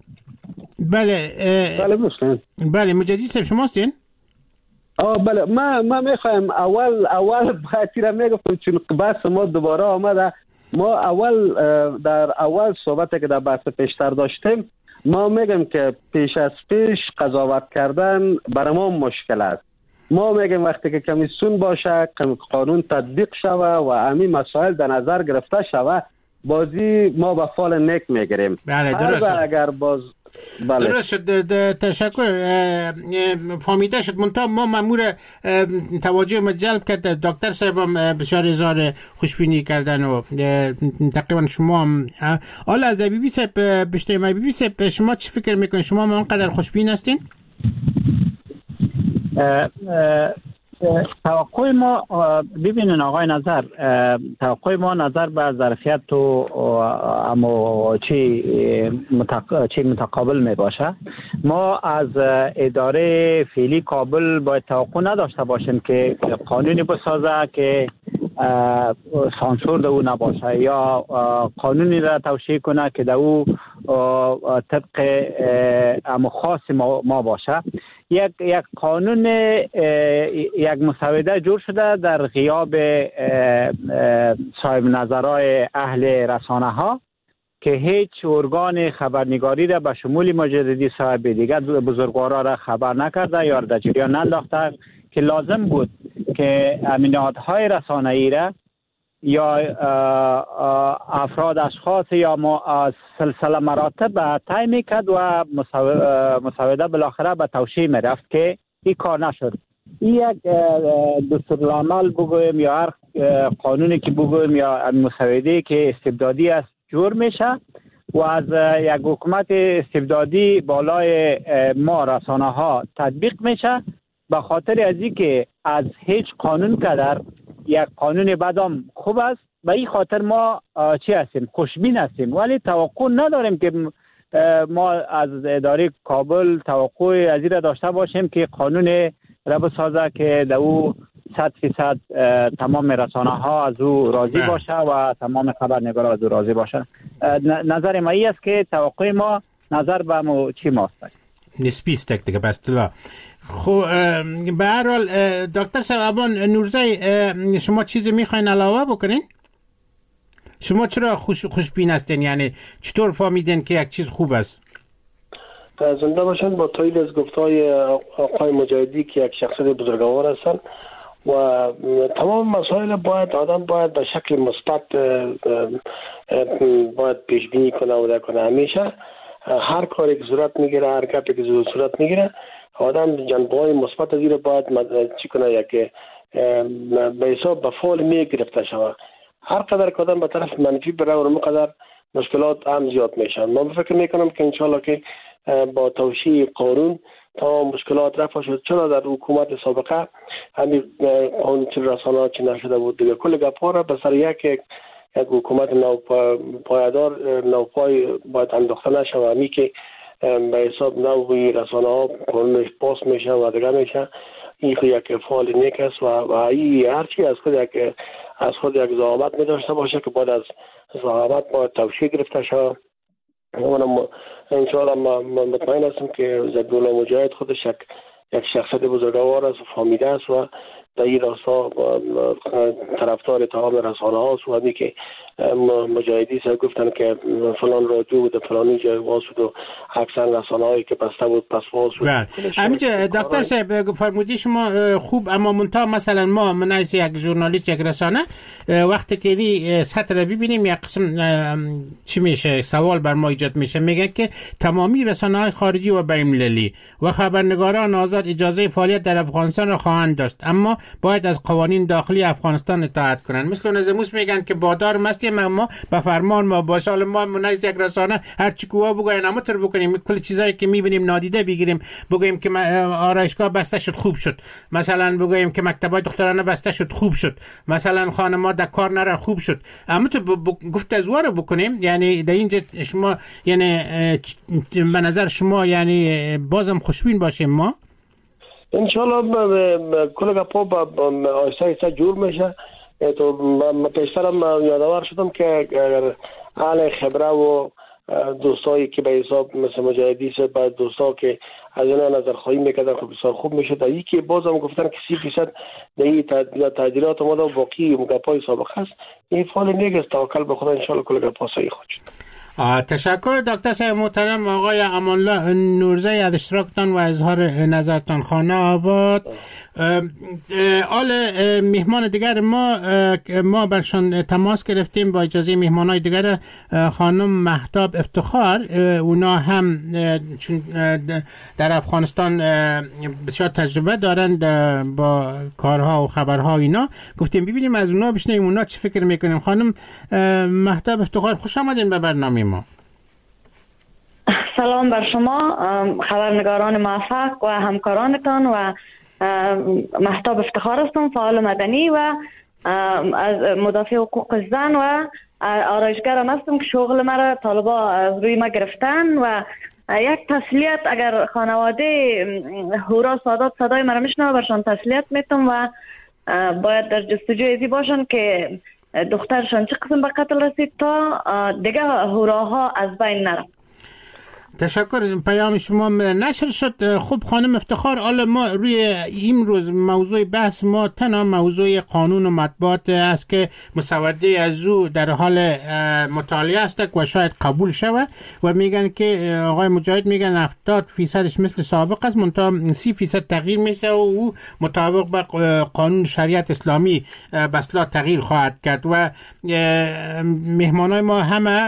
بله مجدی صاحب شما هستین؟ بله، ما میخوایم اول باید میگفتم چون بحث ما دوباره آمده. ما در اول صحبتی که در بحث پیشتر داشتیم، ما میگم که پیش از پیش قضاوت کردن برای ما مشکل است. ما میگم وقتی که کمیسیون باشه، قانون تطبیق شوه و همین مسائل در نظر گرفته شوه، بازی ما به فال نک میگیریم. بله درست. اگر باز درست شد. تشکر. فهمیده شد. منتها ما مأمور توجه ما جلب کرد. دکتر صاحب هم بسیار اظهار خوشبینی کردن و تقریبا شما هم حالا از بیبی صاحب بیشتر بیبی صاحب شما چی فکر میکنید؟ شما هم انقدر خوشبین هستین؟ توقع ما ببینین آقای نظر، توقع ما نظر به ظرفیت و اما چی متقابل می باشه. ما از اداره فعلی کابل باید توقع نداشته باشیم که قانونی بسازه که سانسور در او نباشه یا قانونی را توشیح کنه که در او طبق اما خاص ما باشه. یک قانون، یک مسوده جور شده در غیاب صاحب نظرهای اهل رسانه ها که هیچ ارگان خبرنگاری را به شمول مجددی صاحب دیگر بزرگوارا را خبر نکرده یا در جریان ننداخته که لازم بود که امیناتهای رسانه‌ای را یا افراد اشخاص یا سلسله مراتب طی میکرد و مسوده بالاخره به توشیح میرفت که این کار نشد. این یک دستورالعمل بگویم یا هر قانونی که بگویم یا مسوده که استبدادی است جور میشه و از یک حکومت استبدادی بالای ما رسانه ها تطبیق میشه به خاطر از این که از هیچ قانون قدر یک قانون بدم خوب است. به این خاطر ما چی هستیم؟ خوشبین هستیم، ولی توقع نداریم که ما از اداره کابل توقع از این را داشته باشیم که قانون را بسازه که در او 100% تمام رسانه ها از او راضی باشه و تمام خبرنگارا از او راضی باشه. نظر ما این است که توقع ما نظر به چی ماست نسبی است دیگه بستلا. خب به هر حال دکتر صاحب نورزی، شما چیزی میخواین علاوه بکنین؟ شما چرا خوشبین هستین؟ یعنی چطور فهمیدین که یک چیز خوب است؟ زنده باشند. با تایید از گفتهای آقای مجاهدی که یک شخصیت بزرگوار هستند و تمام مسائل آدم باید به شکل مثبت باید پیش بینی کنه و کنه. همیشه هر کاری که صورت میگیره، هر گپی که صورت میگیره، آدم جنبه‌های مثبت از این باید چی کنه یک به حساب به فعال میگرفته شود. هر قدر که آدم به طرف منفی بره و اونقدر مشکلات هم زیاد میشن. من فکر میکنم که انشالله که با توشیح قانون تمام مشکلات رفع شد. چرا در حکومت سابقه همین قانون رسانه‌ها چی نشده بود دیگه، کل گپ‌ها را به سر یک حکومت نوپایدار نوپای باید انداخته نشه و همی که به حساب نوعی رسانه‌ها قانونش پاس میشه و دیگه میشه. این یک فعال نیک است و این هرچی از خود یک ضوابط می‌داشته باشه که بعد از ضوابط باید توشیح گرفته شود. من انشاءالله مطمئن هستم که زدولا مجاهد خودش یک شخصیت بزرگوار است و فهمیده است و در این راستا طرفدار تمام رسانه هاست و همی که مجاهدی سر گفتن که فلان رادیو بود فلانی جای واس بود و اکثر رسانه هایی که بسته بود پس واس بود. همینجا دکتر صاحب فرمودی شما خوب، اما منتها مثلا ما من از یک ژورنالیست یک رسانه وقتی که این سطح رو ببینیم یک قسم چی میشه سوال بر ما ایجاد میشه، میگه که تمامی رسانه های خارجی و بین المللی و خبرنگاران آزاد اجازه فعالیت در افغانستان را خواهند داشت، اما باید از قوانین داخلی افغانستان اطاعت کنن. مثل نظموس میگن که بادار مستی ما به فرمان ما باشه. حالا ما منایز یک رسانه هر چی کوها بگوین اما تر بکنیم، کل چیزایی که میبینیم نادیده بگیریم، بگویم که آرایشگاه بسته شد خوب شد، مثلا بگویم که مکتبای دخترانه بسته شد خوب شد، مثلا خانم‌ها در کار نره خوب شد. اما تو گفت از واره بکنیم. یعنی در اینجا شما یعنی به نظر شما یعنی بازم خوشبین باشیم ما انشالله کل گپا با آیسته جور میشه. تو پیشترم یادآور شدم که اگر اهل خبره و دوستایی که به حساب مثل مجاهدی سه بعد دوستا که از اینا نظرخواهی میکردن خب بسیار خوب میشه. در یکی بازم گفتن که 30% در این تعدیلات اومده و باقی گپای سابقه است. این فعال میگه توکل به خدا انشالله کل گپا صحیح خود شد. تشکر دکتر صاحب محترم. آقای امان الله نورزی از اشتراکتان و اظهار نظرتان. خانه آباد. آل مهمان دیگر ما برشان تماس گرفتیم با اجازه مهمانای دیگر. خانم مهتاب افتخار، اونا هم چون در افغانستان بسیار تجربه دارند با کارها و خبرها اینا، گفتیم ببینیم از اونا بشنویم اونا چی فکر میکنیم. خانم مهتاب افتخار خوش آمدین به برنامه ما. سلام بر شما خبرنگاران موفق و همکارانتان و مهتاب افتخار هستم، فعال مدنی و از مدافع حقوق زن و آرایشگرم هستم که شغل مرا طالبا از روی ما گرفتن و یک تسلیت اگر خانواده هورا سادات صدای مرا میشنوه برشان تسلیت میتم و باید در جستجوی ازی باشن که دخترشان چه قسم به قتل رسید تا دیگه هوراها از بین نره. تشکر. پیام شما نشر شد. خوب خانم افتخار، حالا ما روی این روز موضوع بحث ما تنها موضوع قانون و مطبوعات است که مسوده از او در حال مطالعه است و شاید قبول شود و میگن که آقای مجاهد میگن 70% مثل سابق است، منتها 30% تغییر میشه و او مطابق با قانون شریعت اسلامی بسلا تغییر خواهد کرد و مهمانای ما همه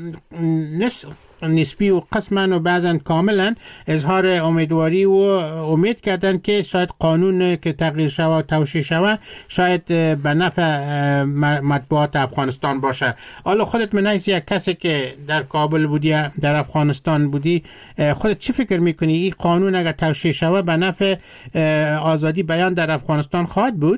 نسبی و قسمن و بعضن کاملا اظهار امیدواری و امید کردن که شاید قانون که تغییر شود و توشیح شود شاید به نفع مطبوعات افغانستان باشه. حالا خودت من حیث یک کسی که در کابل بودی، در افغانستان بودی، خودت چی فکر میکنی این قانون اگر توشیح شود به نفع آزادی بیان در افغانستان خواهد بود؟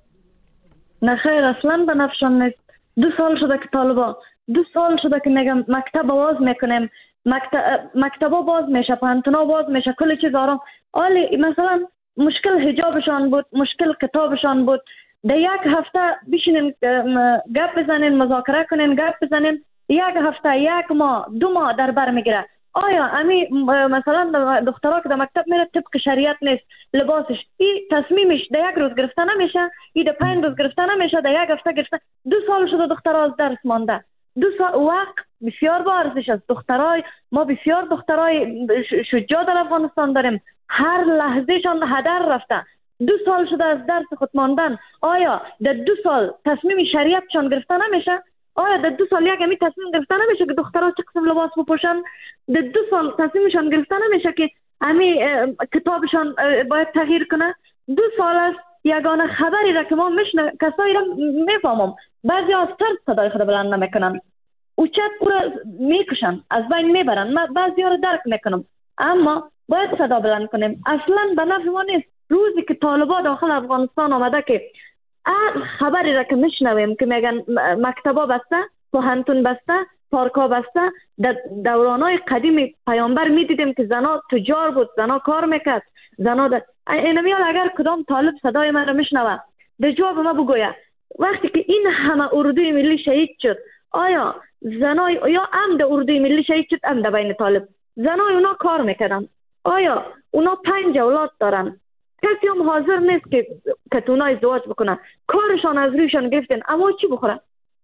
نه خیر، اصلا به نفعشان نیست. 2 سال شده که طالبا 2 سال شده که میگم مکتب باز میکنیم، مکتبا باز میشه، پانتونا باز میشه، کل چیز آرام. آلی مثلا مشکل حجابشان بود، مشکل کتابشان بود. در یک هفته بشینیم گپ بزنیم، مذاکره کنیم، گپ بزنیم، یک هفته، 1 ماه، 2 ماه در بر میگیره. آیا امی مثلا دخترها که در مکتب میره طبق شریعت نیست لباسش، این تصمیمش در 1 روز گرفته نمیشه، این در 5 روز گرفته نمیشه، در 1 هفته گرفته. 2 سال شده دخترها از درس مانده. 2 سال وقت بسیار با ارزش است. دخترای ما بسیار دخترای شجاع در افغانستان داریم، هر لحظهشان هدر رفته. 2 سال شده از درس خود ماندن. آیا در 2 سال تصمیم شریعتشان گرفته نمیشه؟ آیا در 2 سال یک همی تصمیم گرفته نمیشه که دخترها چه قسم لباس بپوشن؟ در 2 سال تصمیمشان گرفته نمیشه که همی کتابشان باید تغییر کنه؟ 2 سال است. یگانه خبری را که ما کسایی را میفهمم بعضی از ترس صدای خود بلند نمیکنن، اوچت او را میکشن، از بین میبرن. من بعضی ها را درک میکنم، اما باید صدا بلند کنیم. اصلا به نفع ما نیست. روزی که طالبا داخل افغانستان آمده که خبری را که میشنویم که میگن مکتبا بسته، پوهنتون بسته، پارکا بسته. در دورانای قدیم پیامبر میدیدیم که زنا تجار بود، زنا کار میکرد، زنا اینمیال. اگر کدام طالب صدای من را میشنوه در جواب ما بگویه وقتی که این همه اردوی ملی شهید شد، آیا زنای یا عمد اردوی ملی شهید شد عمد بین طالب، زنای اونا کار میکردن، آیا اونا 5 اولاد دارن، کسی هم حاضر نیست که کتونا ازدواج بکنن، کارشان از رویشان گرفتن، اما چی بخورن؟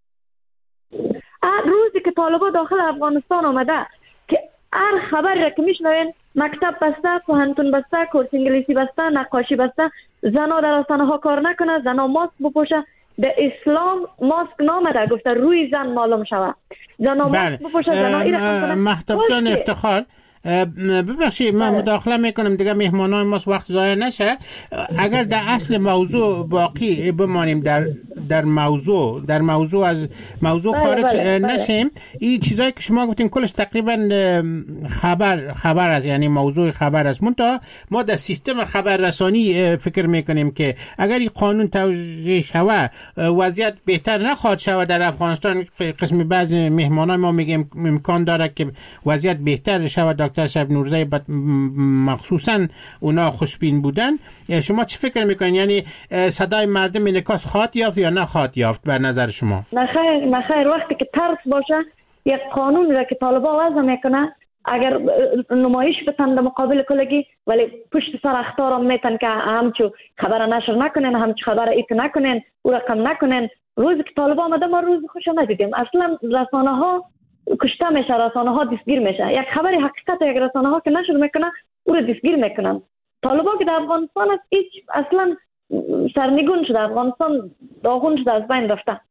روزی که طالبا داخل افغانستان آمده که هر خبری را که میشنوین مکتب بسته، پوهنتون بسته، کورس انگلیسی بسته، نقاشی بسته، زنا در آستانه ها کار نکنه، زنا ماسک بپوشه. در اسلام ماسک نامده، گفته روی زن معلوم شود. زنا ماسک بپوشه، زنا این رقم کنه. مهتاب جان افتخار، ببخشید من مداخله میکنم دیگه مهمانان ما وقت ضایع نشه. اگر در اصل موضوع باقی بمانیم در موضوع از موضوع خارج نشیم، این چیزایی که شما گفتین کلش تقریبا خبر است، یعنی موضوع خبر است. منتها ما در سیستم خبررسانی فکر میکنیم که اگر این قانون توجیه شود وضعیت بهتر نخواهد شود در افغانستان. قسم بعضی مهمانان ما میگیم امکان داره که وضعیت بهتر شود. دکتر شب نورزی مخصوصا اونا خوشبین بودن. شما چی فکر میکنین؟ یعنی صدای مردم انعکاس خواهد یافت یا نخواهد یافت به نظر شما؟ نخیر وقتی که ترس باشه، یک قانون را که طالبا وضع میکنه اگر نمایش بتن در مقابل کلگی، ولی پشت سر اخطار هم میتن که همچو خبر نشر نکنین، همچو خبر ایت نکنین، او رقم نکنین. روزی که طالبا آمده ما روز خوش ندیدیم. اصلا رسانه ها کشته میشه، رسانه ها دستگیر میشه. یک خبر حقیقت یک رسانه ها که نشر میکنه او رو دستگیر میکنن. طالبا که در افغانستان است هیچ اصلا سرنگون شده، افغانستان داغون شده، از بین رفته.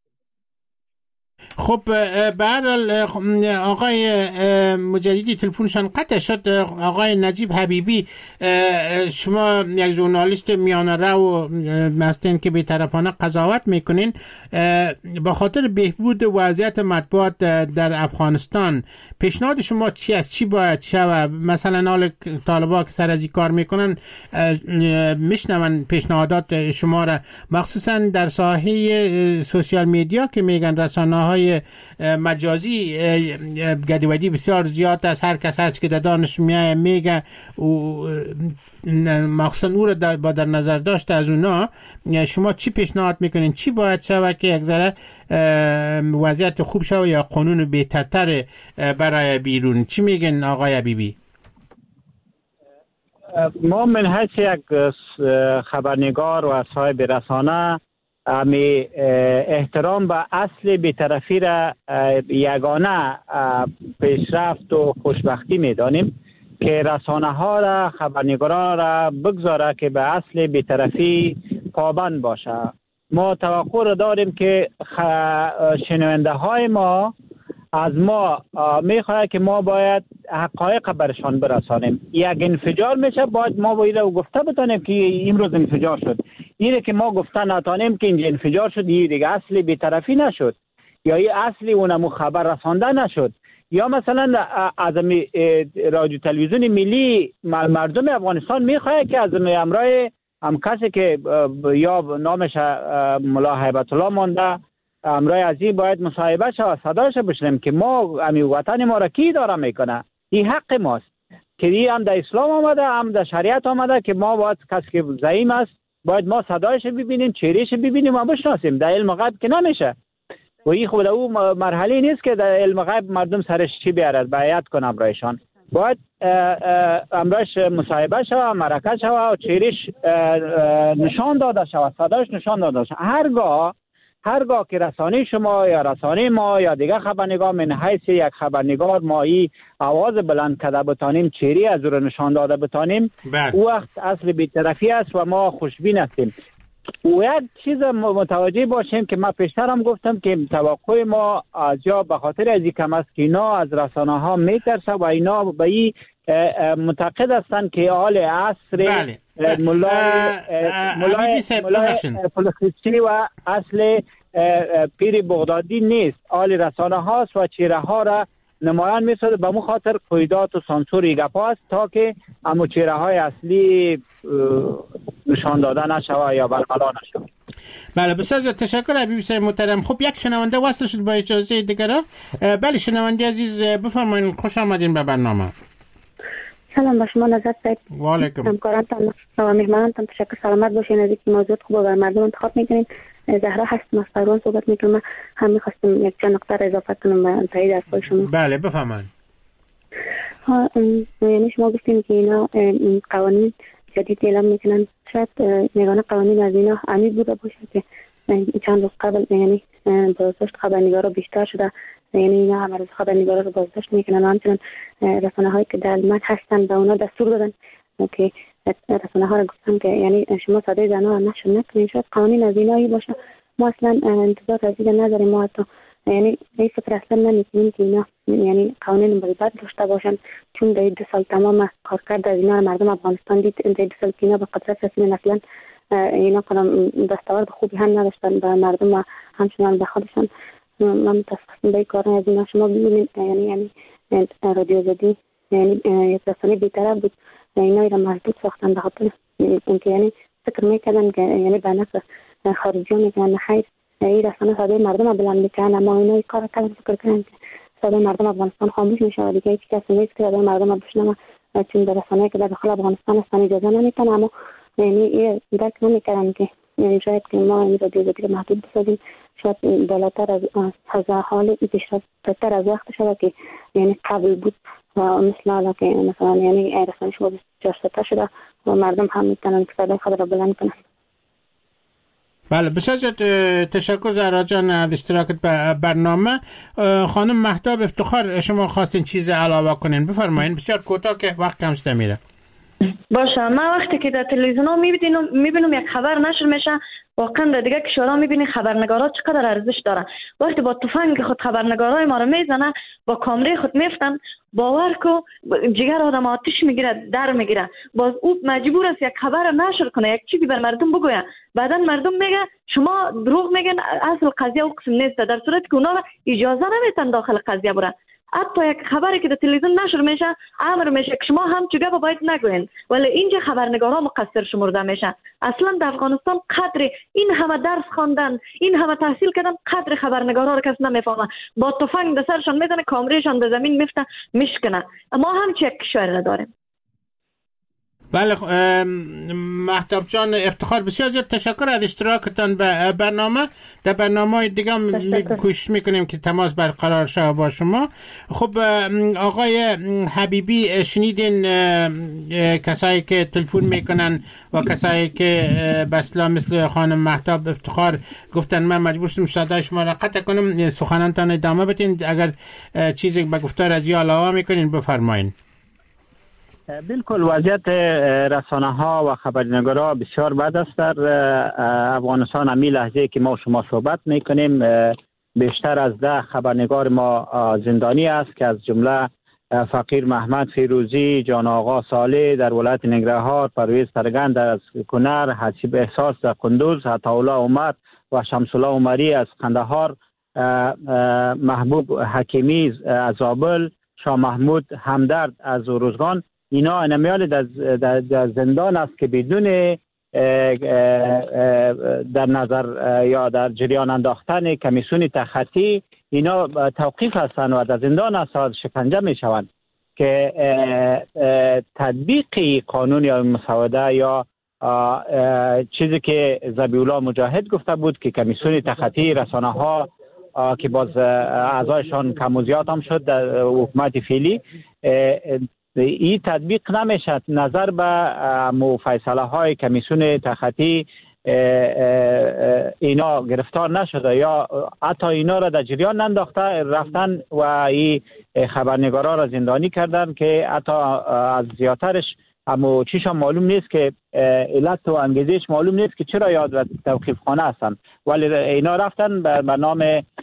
خب به هر حال آقای مجددی تلفنشان قطع شد. آقای نجیب حبیبی، شما یک ژورنالیست میانه رو هستین که بی‌طرفانه قضاوت میکنین. با خاطر بهبود وضعیت مطبوعات در افغانستان پیشنهاد شما چی است؟ چی باید شود؟ مثلا حال طالبا که سر از این کار میکنن میشنون پیشنهادات شما را، مخصوصا در ساحه سوشیال میدیا که میگن رسانه‌های مجازی گدیودی بسیار زیاد است. هر کس هرچی که در دانش میگه و مخصوصا او را با در نظر داشته از اونا، شما چی پیشنهاد میکنین؟ چی باید شود که یک ذره وضعیت خوب شود یا قانون بهترتر برای بیرون؟ چی میگن آقای حبیبی؟ ما من حیث یک خبرنگار و صاحب رسانه امی احترام به اصل بی‌طرفی را یگانه پیشرفت و خوشبختی میدانیم که رسانه ها را، خبرنگاران را بگذاره که به اصل بی‌طرفی پابند باشه. ما توقع را داریم که شنونده های ما از ما میخواد که ما باید حقایق برشان برسانیم. یک انفجار میشه باید ما باید گفته بتانیم که امروز انفجار شد. اینه که ما گفته نتانیم که اینجا انفجار شد، این دیگه اصلی بی‌طرفی نشد یا این اصلی اونمو خبر رسانده نشد. یا مثلا از رادیو تلویزیون ملی مردم افغانستان میخواد که از امرای هم کسی که یا نامش ملا هیبت الله مانده امرای عزیز باید مصاحبه شود، صداش بشنیم که ما امی وطن ما را کی داره میکنه. این حق ماست که این هم در اسلام آمده، هم در شریعت آمده که ما باید کسی که زعیم است باید ما صدایش ببینیم، چهرهش ببینیم و بشناسیم. در علم غیب که نمیشه و این خود او مرحله نیست که در علم غیب مردم سرش چی بیارد بیعت کنه امرایشان. باید امرایش مصاحبه شود، مرکه شود و چهرهش نشان داده شود، صدایش نشان داده شود. هرگاه که رسانه شما یا رسانه ما یا دیگه خبرنگار من حیث یک خبرنگار مایی آواز بلند کرده بتانیم، چهره از رو نشان داده بتانیم، او وقت اصل بی‌طرفی است و ما خوشبین هستیم. و یک چیز متوجه باشیم که من پیشتر هم گفتم که توقع ما از یا به خاطر از این کم است که اینا از رسانه ها میترسه و اینا به این معتقد هستند که حال عصر مولای فلخیستی و اصل پیر بغدادی نیست. حال رسانه هاست و چهره ها را نمایان میسازه. به مو خاطر قیودات و سانسور گپا است تا که امو چهره های اصلی نشان داده نشود یا برملا نشود. بله بسیار تشکر حبیبی صاحب محترم. خب یک شنونده وصل شد با اجازه دیگر. بله شنونده عزیز بفرمایید، خوش آمدین به برنامه. سلام با شما نظر صاحب. و علیکم. همکارانتان و مهمانانتان تشکر. سلامت باشین. از اینکه موضوع خوب و مردم انتخاب میکنین. زهرا هستم، از فروان صحبت میکنم. هم میخواستم یک چند نکته را اضافه کنم به تایید از خود شما. بله بفرمایید. یعنی شما گفتین که اینا قوانین جدید اعلام میکنن، شاید یگانه قوانین از اینا عمیق بوده باشه که چند روز قبل یعنی بازداشت خبرنگارا بیشتر شده، یعنی اینا همه روز خبرنگارا رو بازداشت میکنن و همچنان رسانه هایی که در علمت هستن به اونا دستور دادن که رسانه ها رو گفتن که یعنی شما صدای زنها رو نشر نکنین. شاید قوانین از اینایی باشه. ما اصلا انتظار از این نداریم. ما حتی یعنی این فکر اصلا نمیکنیم که اینا یعنی قوانین مثبت داشته باشن، چون در 2 سال تمام کارکرد از اینا مردم افغانستان دید. در 2 سال که اینا به قدرت رسیدن اصلا اینا کنم دستاورد خوبی هم نداشتن به مردم و همچنان به خودشان. من متاسفم به کار از اینا شما ببینید یعنی رادیو زدی یعنی یک رسانه بی‌طرف بود، اینا را محدود ساختن به خاطر اینکه یعنی فکر میکردن که یعنی به نفع خارجیان میکنن. خیر این رسانه صدای مردم بلند میکنن، اما اینا کار کردن فکر کردن که صدای مردم افغانستان خاموش میشه و دیگه هیچ کسی نیست که صدای مردم بشنوه، چون در رسانه‌ای که داخل افغانستان هستن اجازه نمیدن. اما یعنی درک نمیکردن که یعنی شاید که ما این رادیو زدی محدود بسازیم، شاید بالاتر از حال پیشرفت‌تر از وقت شده که یعنی قبل بود و مثل حالا که مثلا یعنی رسانه شما 24 ساعته شده و مردم هم میتونن که صدای خود را بلند کنن. بله بسیار زیاد تشکر زهرا جان از اشتراکت به برنامه. خانم مهتاب افتخار شما خواستین چیز علاوه کنین بفرمایین، بسیار کوتاه که وقت کم شده میره. باشه، من وقتی که در تلویزیون ها میبینم یک خبر نشر میشه، واقعا در دیگه کشورها میبینی خبرنگارا چقدر ارزش داره. وقتی با تفنگ خود خبرنگارای ما رو میزنه، با کامره خود میفتن، باور کو جگر آدم آتش میگیره، در میگیره. باز او مجبور است یک خبر نشر کنه، یک چیزی بر مردم بگویه، بعدا مردم میگه شما دروغ میگن، اصل قضیه او قسم نیست، در صورتی که اونا اجازه نمیتن داخل قضیه برن. حتی یک خبری که در تلویزیون نشر میشه امر میشه که شما هم چگه باید نگوین، ولی اینجا خبرنگارا مقصر شمرده میشه. اصلا در افغانستان قدر این همه درس خواندن، این همه تحصیل کردن، قدر خبرنگارا رو کس نمیفهمه. با تفنگ در سرشان میزنه، کامرهشان در زمین میفته میشکنه. ما هم چه کشوری داریم. بله مهتاب جان افتخار بسیار زیاد تشکر از اشتراکتان به برنامه. در برنامه دیگه کوشش میکنیم که تماس برقرار شه با شما. خب آقای حبیبی شنیدین کسایی که تلفن میکنن و کسایی که بسلا مثل خانم مهتاب افتخار گفتن من مجبور شدم صدای شما را قطع کنم. سخنانتان ادامه بدین، اگر چیزی به گفتار از یا علاوه میکنین بفرمایین. بالکل وضعیت رسانه ها و خبرنگارا بسیار بد است در افغانستان. امی لحظه که ما شما صحبت میکنیم بیشتر از 10 خبرنگار ما زندانی است که از جمله فقیر محمد فیروزی، جان آقا صالح در ولایت ننگرهار، پرویز ترگند از کنر، حسیب احساس در قندوز، عطاالله عمر و شمس الله عمری از قندهار، محبوب حکیمی از زابل، شاه محمود همدرد از روزگان. اینا انمیال در زندان است که بدون در نظر یا در جریان انداختن کمیسیون تخطی اینا توقیف هستند و در زندان هستند، شکنجه می شوند که تطبیق قانون یا مسوده یا چیزی که ذبیح‌الله مجاهد گفته بود که کمیسیون تخطی رسانه ها که باز اعضایشان کم و زیاد هم شد در حکومت فعلی، این تطبیق نمیشد. نظر به فیصله های کمیسیون تخطی اینا گرفتار نشده یا حتی اینا را در جریان ننداخته رفتن و این خبرنگارا را زندانی کردن که حتی از زیادترش اما چیشان معلوم نیست که علت و انگیزش معلوم نیست که چرا یاد و توقیف خانه هستن، ولی اینا رفتن به نام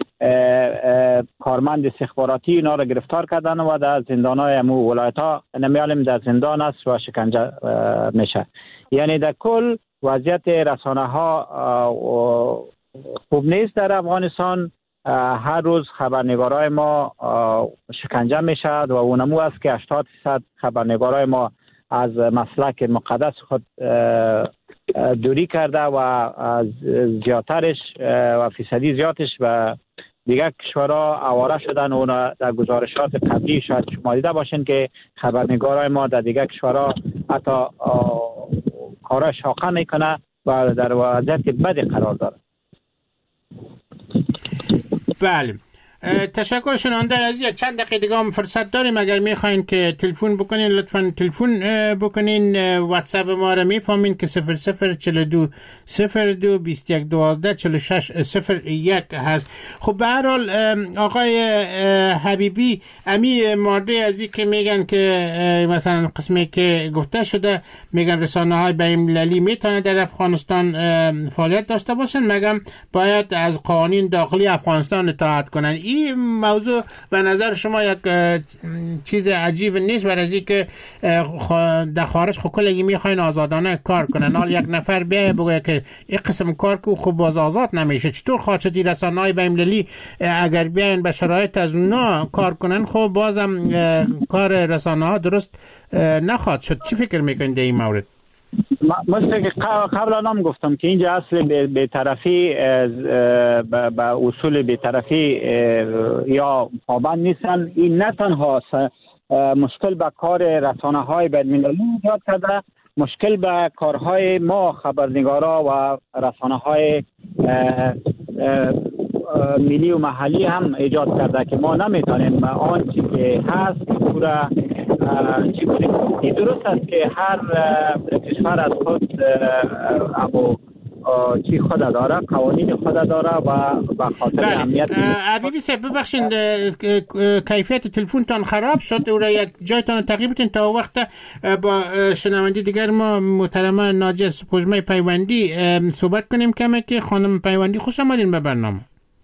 کارمند استخباراتی اینا را گرفتار کردن و در زندان‌های امو ولایت ها نمیالم در زندان است و شکنجه میشه. یعنی در کل وضعیت رسانه ها خوب نیست در افغانستان. هر روز خبرنگارای ما شکنجه میشد و اونمو است که 80% خبرنگارای ما از مسلک مقدس خود دوری کرده و زیادترش و فیصدی زیادش و دیگر کشورها آواره شدن. اونا در گزارشات قبلی شاید شما دیده باشین که خبرنگارای ما در دیگر کشورها حتی کارای شاقه میکنه و در وضعیت بدی قرار داره. بله تشکر. شنونده عزیز، چند دقیقه دیگه هم فرصت داریم. اگر میخواین که تلفن بکنین لطفاً تلفن بکنین. واتساپ ما رو میفهمین که 0042 02 21 12 46 01 هست. خب به هر حال آقای حبیبی، امی ماده ازی که میگن که مثلا قسمی که گفته شده، میگن رسانه های بین‌المللی میتونه در افغانستان فعالیت داشته باشن، مگم باید از قوانین داخلی افغانستان اطاعت کنن. این موضوع به نظر شما یک چیز عجیب نیست؟ برای از که در خارج کلگی میخواین آزادانه کار کنن، حال یک نفر بیایه بگه که این قسم کار که خوب باز آزاد نمیشه، چطور خواهد رسانه های بین‌المللی اگر بیاین به شرایط از اونا کار کنن، خب بازم کار رسانه ها درست نخواهد شد؟ چی فکر میکنید در این مورد؟ مثل که قبلا هم گفتم که اینجا اصل بی‌طرفی به اصول بی‌طرفی یا پابند نیستن. این نه تنها مشکل به کار رسانه های بین‌المللی ایجاد کرده، مشکل به کارهای ما خبرنگارا و رسانه های ملی و محلی هم ایجاد کرده که ما نمیتونیم آن چی که هست پورا چی کنیم. درست است که هر کشور از خود چی خود داره، قوانین خود داره و به خاطر امنیت. حبیبی صاحب ببخشید کیفیت تلفنتان خراب شد، او را یک جایتان تغییر بدین تا وقت با شنوندی دیگر ما محترمه ناجیه سپوږمۍ پیوندی صحبت کنیم. کمه که خانم پیوندی، خوش آمدین به برنامه.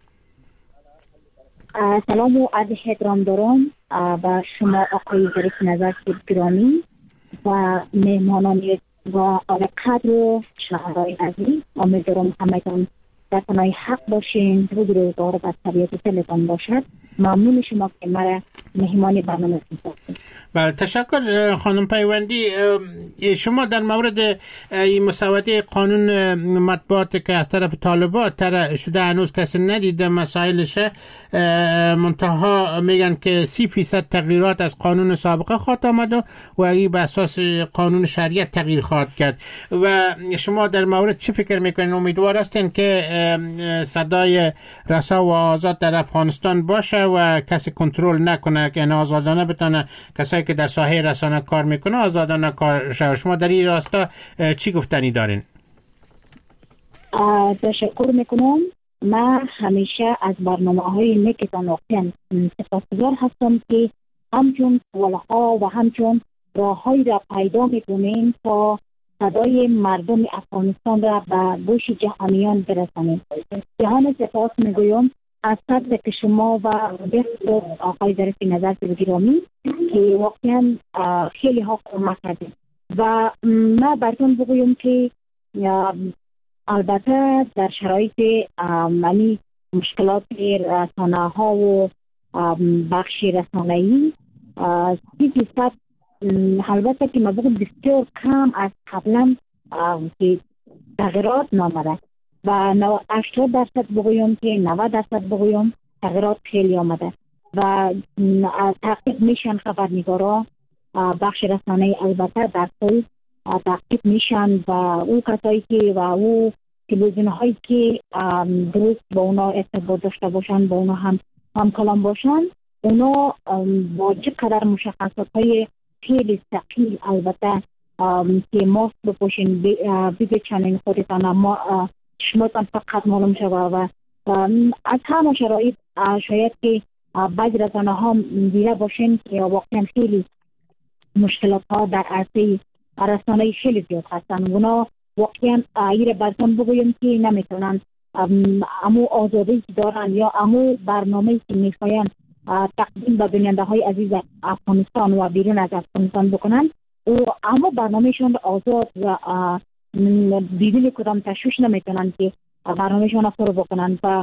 سلام و عرض احترام دارم به شما آقای ظریف نظر گرامی و مهمانان و قدر و شنوندگان عزیز. امیدوارم همگان در پناه حق باشین، روزگار و طبیعت دلتان باشد. ممنون شما که مرا مهمان برنامه هستید. بله تشکر خانم پیوندی. شما در مورد این مسوده قانون مطبوعات که از طرف طالبان طرح شده هنوز کسی ندیده مسائلش، منتها میگن که 30% تغییرات از قانون سابقه خواهد آمد و این به اساس قانون شریعت تغییر خواهد کرد. و شما در مورد چی فکر میکنین؟ امیدوار هستین که صدای رسا و آزاد در افغانستان باشه و کسی کنترل نکنه، که آزادانه بتونه کسایی که در ساحه رسانه کار میکنه آزادانه کار شود. شما در این راستا چی گفتنی دارین؟ تشکر میکنم. من همیشه از برنامه‌های نیکتان واقعا سپاسگزار هستم که همچون سوالها و همچون راههایی را پیدا میکنیم تا صدای مردم افغانستان را به گوش جهانیان برسانیم. جهان سپاس میگویم از صدر که شما و بخصوص آقای ظریف نظر گرامی که واقعا خیلی ها کمک کردیم. و من براتون بگویم که البته در شرایط معنی مشکلات رسانه ها و بخش رسانه‌ای 30% البته که ما بگویم بسیار کم از قبلا که تغییرات نامده و 80% بگویم که 90% بگویم تغییرات خیلی آمده و تعقیب میشن خبرنگارا بخش رسانه البته در کل تعقیب میشن و او کسایی که و او تلویزیون هایی که درست با اونا ارتباط داشته باشن، با اونا هم کلام باشن، اونا با چقدر مشخصات های خیلی ثقیل البته که ماسک بپوشین، بپیچنین خودتان، اما شماتان فقط معلوم شده و از همه شرایط شاید که بعضی رسانه ها دیده باشین که واقعا خیلی مشکلات ها در عرصه رسانه خیلی زیاد هستن. اونا واقعا ایره براتون بگویم که نمیتونن امو آزادی که دارن یا امو برنامه‌ای که میخواین تقدیم به بیننده های عزیز افغانستان و بیرون از افغانستان بکنن و امو برنامهشون آزاد و بدون کدام تشویش نمیتونن که برنامهشون رو فرو بکنن و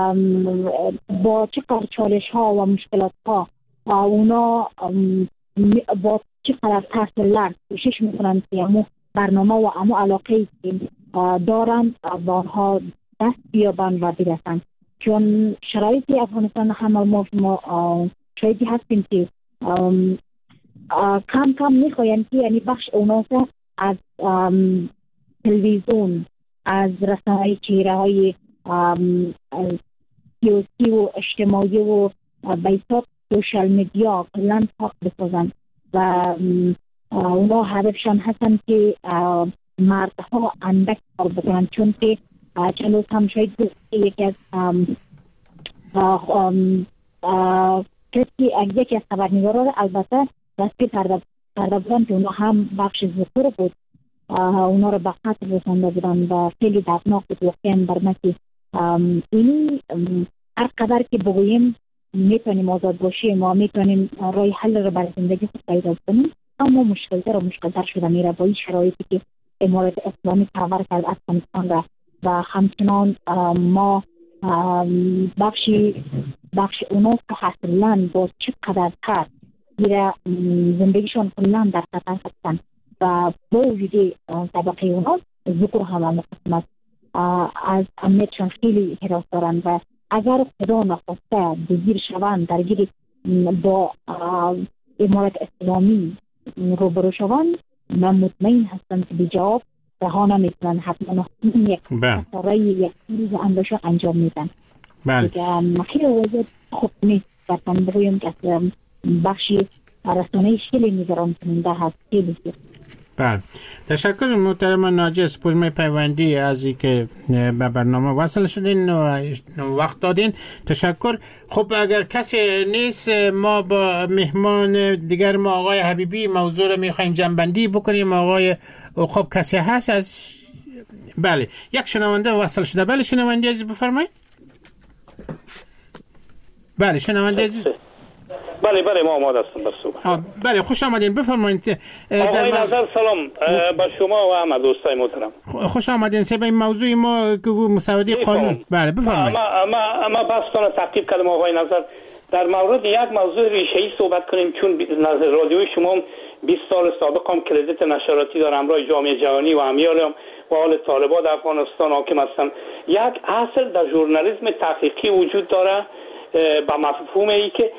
با چقدر چالش ها و مشکلات ها اونا با چقدر ترس و لرز کوشش میکنن که امو برنامه و امو علاقه که دارن با آنها دست بیابن و برسن. چون شرایط افغانستان همه ما شایدی هستیم که کم کم میخواین که یعنی بخش اوناسا از تلویزیون، از رسانه‌های چهره های سیاسی و اجتماعی و بیسات سوشال میدیا کلان پاک بسازن و اونا هدفشان هستن که مردها اندک کار بکنن، چون که چند روز هم شاید یکی از یکی از خبرنگارا را البته دستی پرده بودن که اونا هم بخش ذکر بود، اونا را به قتل رسانده بودن و خیلی دردناک بود. واقعا برمه که اینی هر قدر که بگوییم میتونیم آزاد باشیم و میتونیم رای حل را برای زندگی خود پیدا کنیم، اما مشکلتر شده میره با این شرایطی که امارت اسلامی تحول کرد افغانستان را و همچنان ما بخش اونا که حاصلن با چقدر تر میره زندگیشون کلان در خطر هستن و با وجود طبقه اونا ذکر هم مقسمت از امنیتشون خیلی حراس دارن و اگر خدا نخواسته دگیر شوند درگیر با امارت اسلامی روبرو شوند، من مطمئن هستم که بی جواب رها نمیتونن، حتما یک کارای یک روز انداشو انجام میدن. خیلی وضع خوب نیست و بگویم که بخشی رسانه خیلی نگران کننده هست. خیلی بله، تشکر محترم ناجی از پروژه پیوندی از اینکه به برنامه وصل شدین و وقت دادین. تشکر. خب اگر کسی نیست ما با مهمان دیگر ما آقای حبیبی موضوع رو میخوایم جنبندی بکنیم. آقای خب کسی هست از بله یک شنونده وصل شده. بله شنونده عزیز بفرمایید. بله شنونده عزیز. بله ما آماده هستم بر صحبت. بله خوش آمدین بفرمایید. آقای نظر سلام بر شما و همه دوستای محترم. خوش آمدین. سه این موضوع ما که مسودی قانون. بله بفرمایید. ما بحثتون تعقیب کردم آقای نظر. در مورد یک موضوع ریشه‌ای صحبت کنیم، چون رادیوی شما 20 سال سابق هم کردیت نشراتی داره همراه جامعه جهانی و امیال و حال طالبان در افغانستان حاکم هستند. یک اصل در ژورنالیسم تحقیقی وجود داره با مفهوم ای که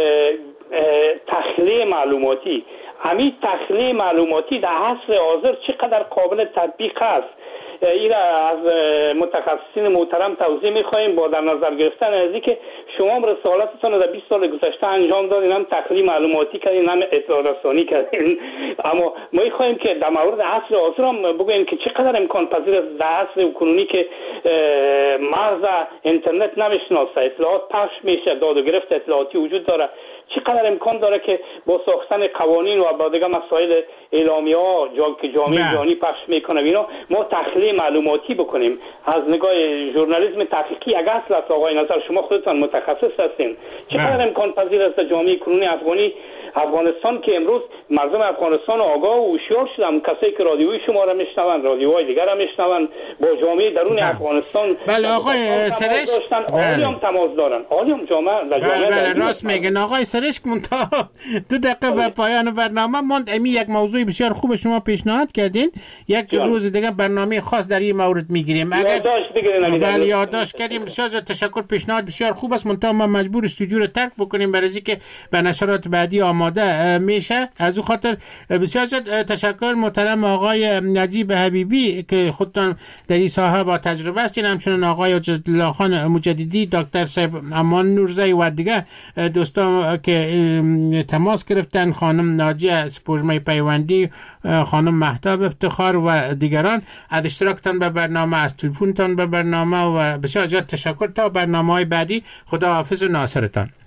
تخلیه معلوماتی. همین تخلیه معلوماتی در عصر حاضر چقدر قابل تطبیق است این از متخصصین محترم توضیح می‌خوایم با در نظر گرفتن از اینکه شما رسالتتون رو در 20 سال گذشته انجام دادین، هم تخلیه معلوماتی کردین هم اطلاع رسانی کردین، اما ما می‌خوایم که در مورد عصر حاضر هم بگوییم که چقدر امکان پذیر است در عصر کنونی که مرز اینترنت نمی‌شناسه، اطلاعات پخش میشه، داد و گرفت اطلاعاتی وجود داره، چقدر امکان داره که با ساختن قوانین و با دیگه مسائل اعلامیه‌ها که جامعه جهانی پخش میکنه اینا ما تخلیه معلوماتی بکنیم از نگاه ژورنالیسم تحقیقی. اگر اصل است آقای نظر شما خودتان متخصص هستین، چقدر امکان پذیر است جامعه کنونی افغانستان که امروز مردم افغانستان آگاه و هوشیار شدن، کسایی که رادیوی شما را میشنون رادیوهای دیگر را میشنون، با جامعه درون افغانستان بله آقای سرش عالیام تماس دارن، عالیام جامعه بله راست میگن آقای سرش. منتها 2 دقیقه به پایان برنامه ماند. امی یک موضوع بسیار خوب شما پیشنهاد کردین، یک روز دیگه برنامه خاص در این مورد میگیریم. اگر بله یادداشت کردیم. بسیار تشکر، پیشنهاد بسیار خوب است. منتها ما مجبور استودیو رو ترک بکنیم برای اینکه به نشرات بعدی آماده میشه. از اون خاطر بسیار تشکر محترم آقای نجیب حبیبی که خودتان در این ساحه با تجربه هستین، همچنین آقای عجلالله خان مجددی، دکتر صاحب امان نورزی و دیگه دوستان که تماس گرفتن، خانم ناجی از پروژه پیوندی، خانم مهتاب افتخار و دیگران از اشتراکتان به برنامه، از تلفنتان به برنامه و بسیار تشکر. تا برنامه‌های بعدی خدا حافظ و ناصرتان.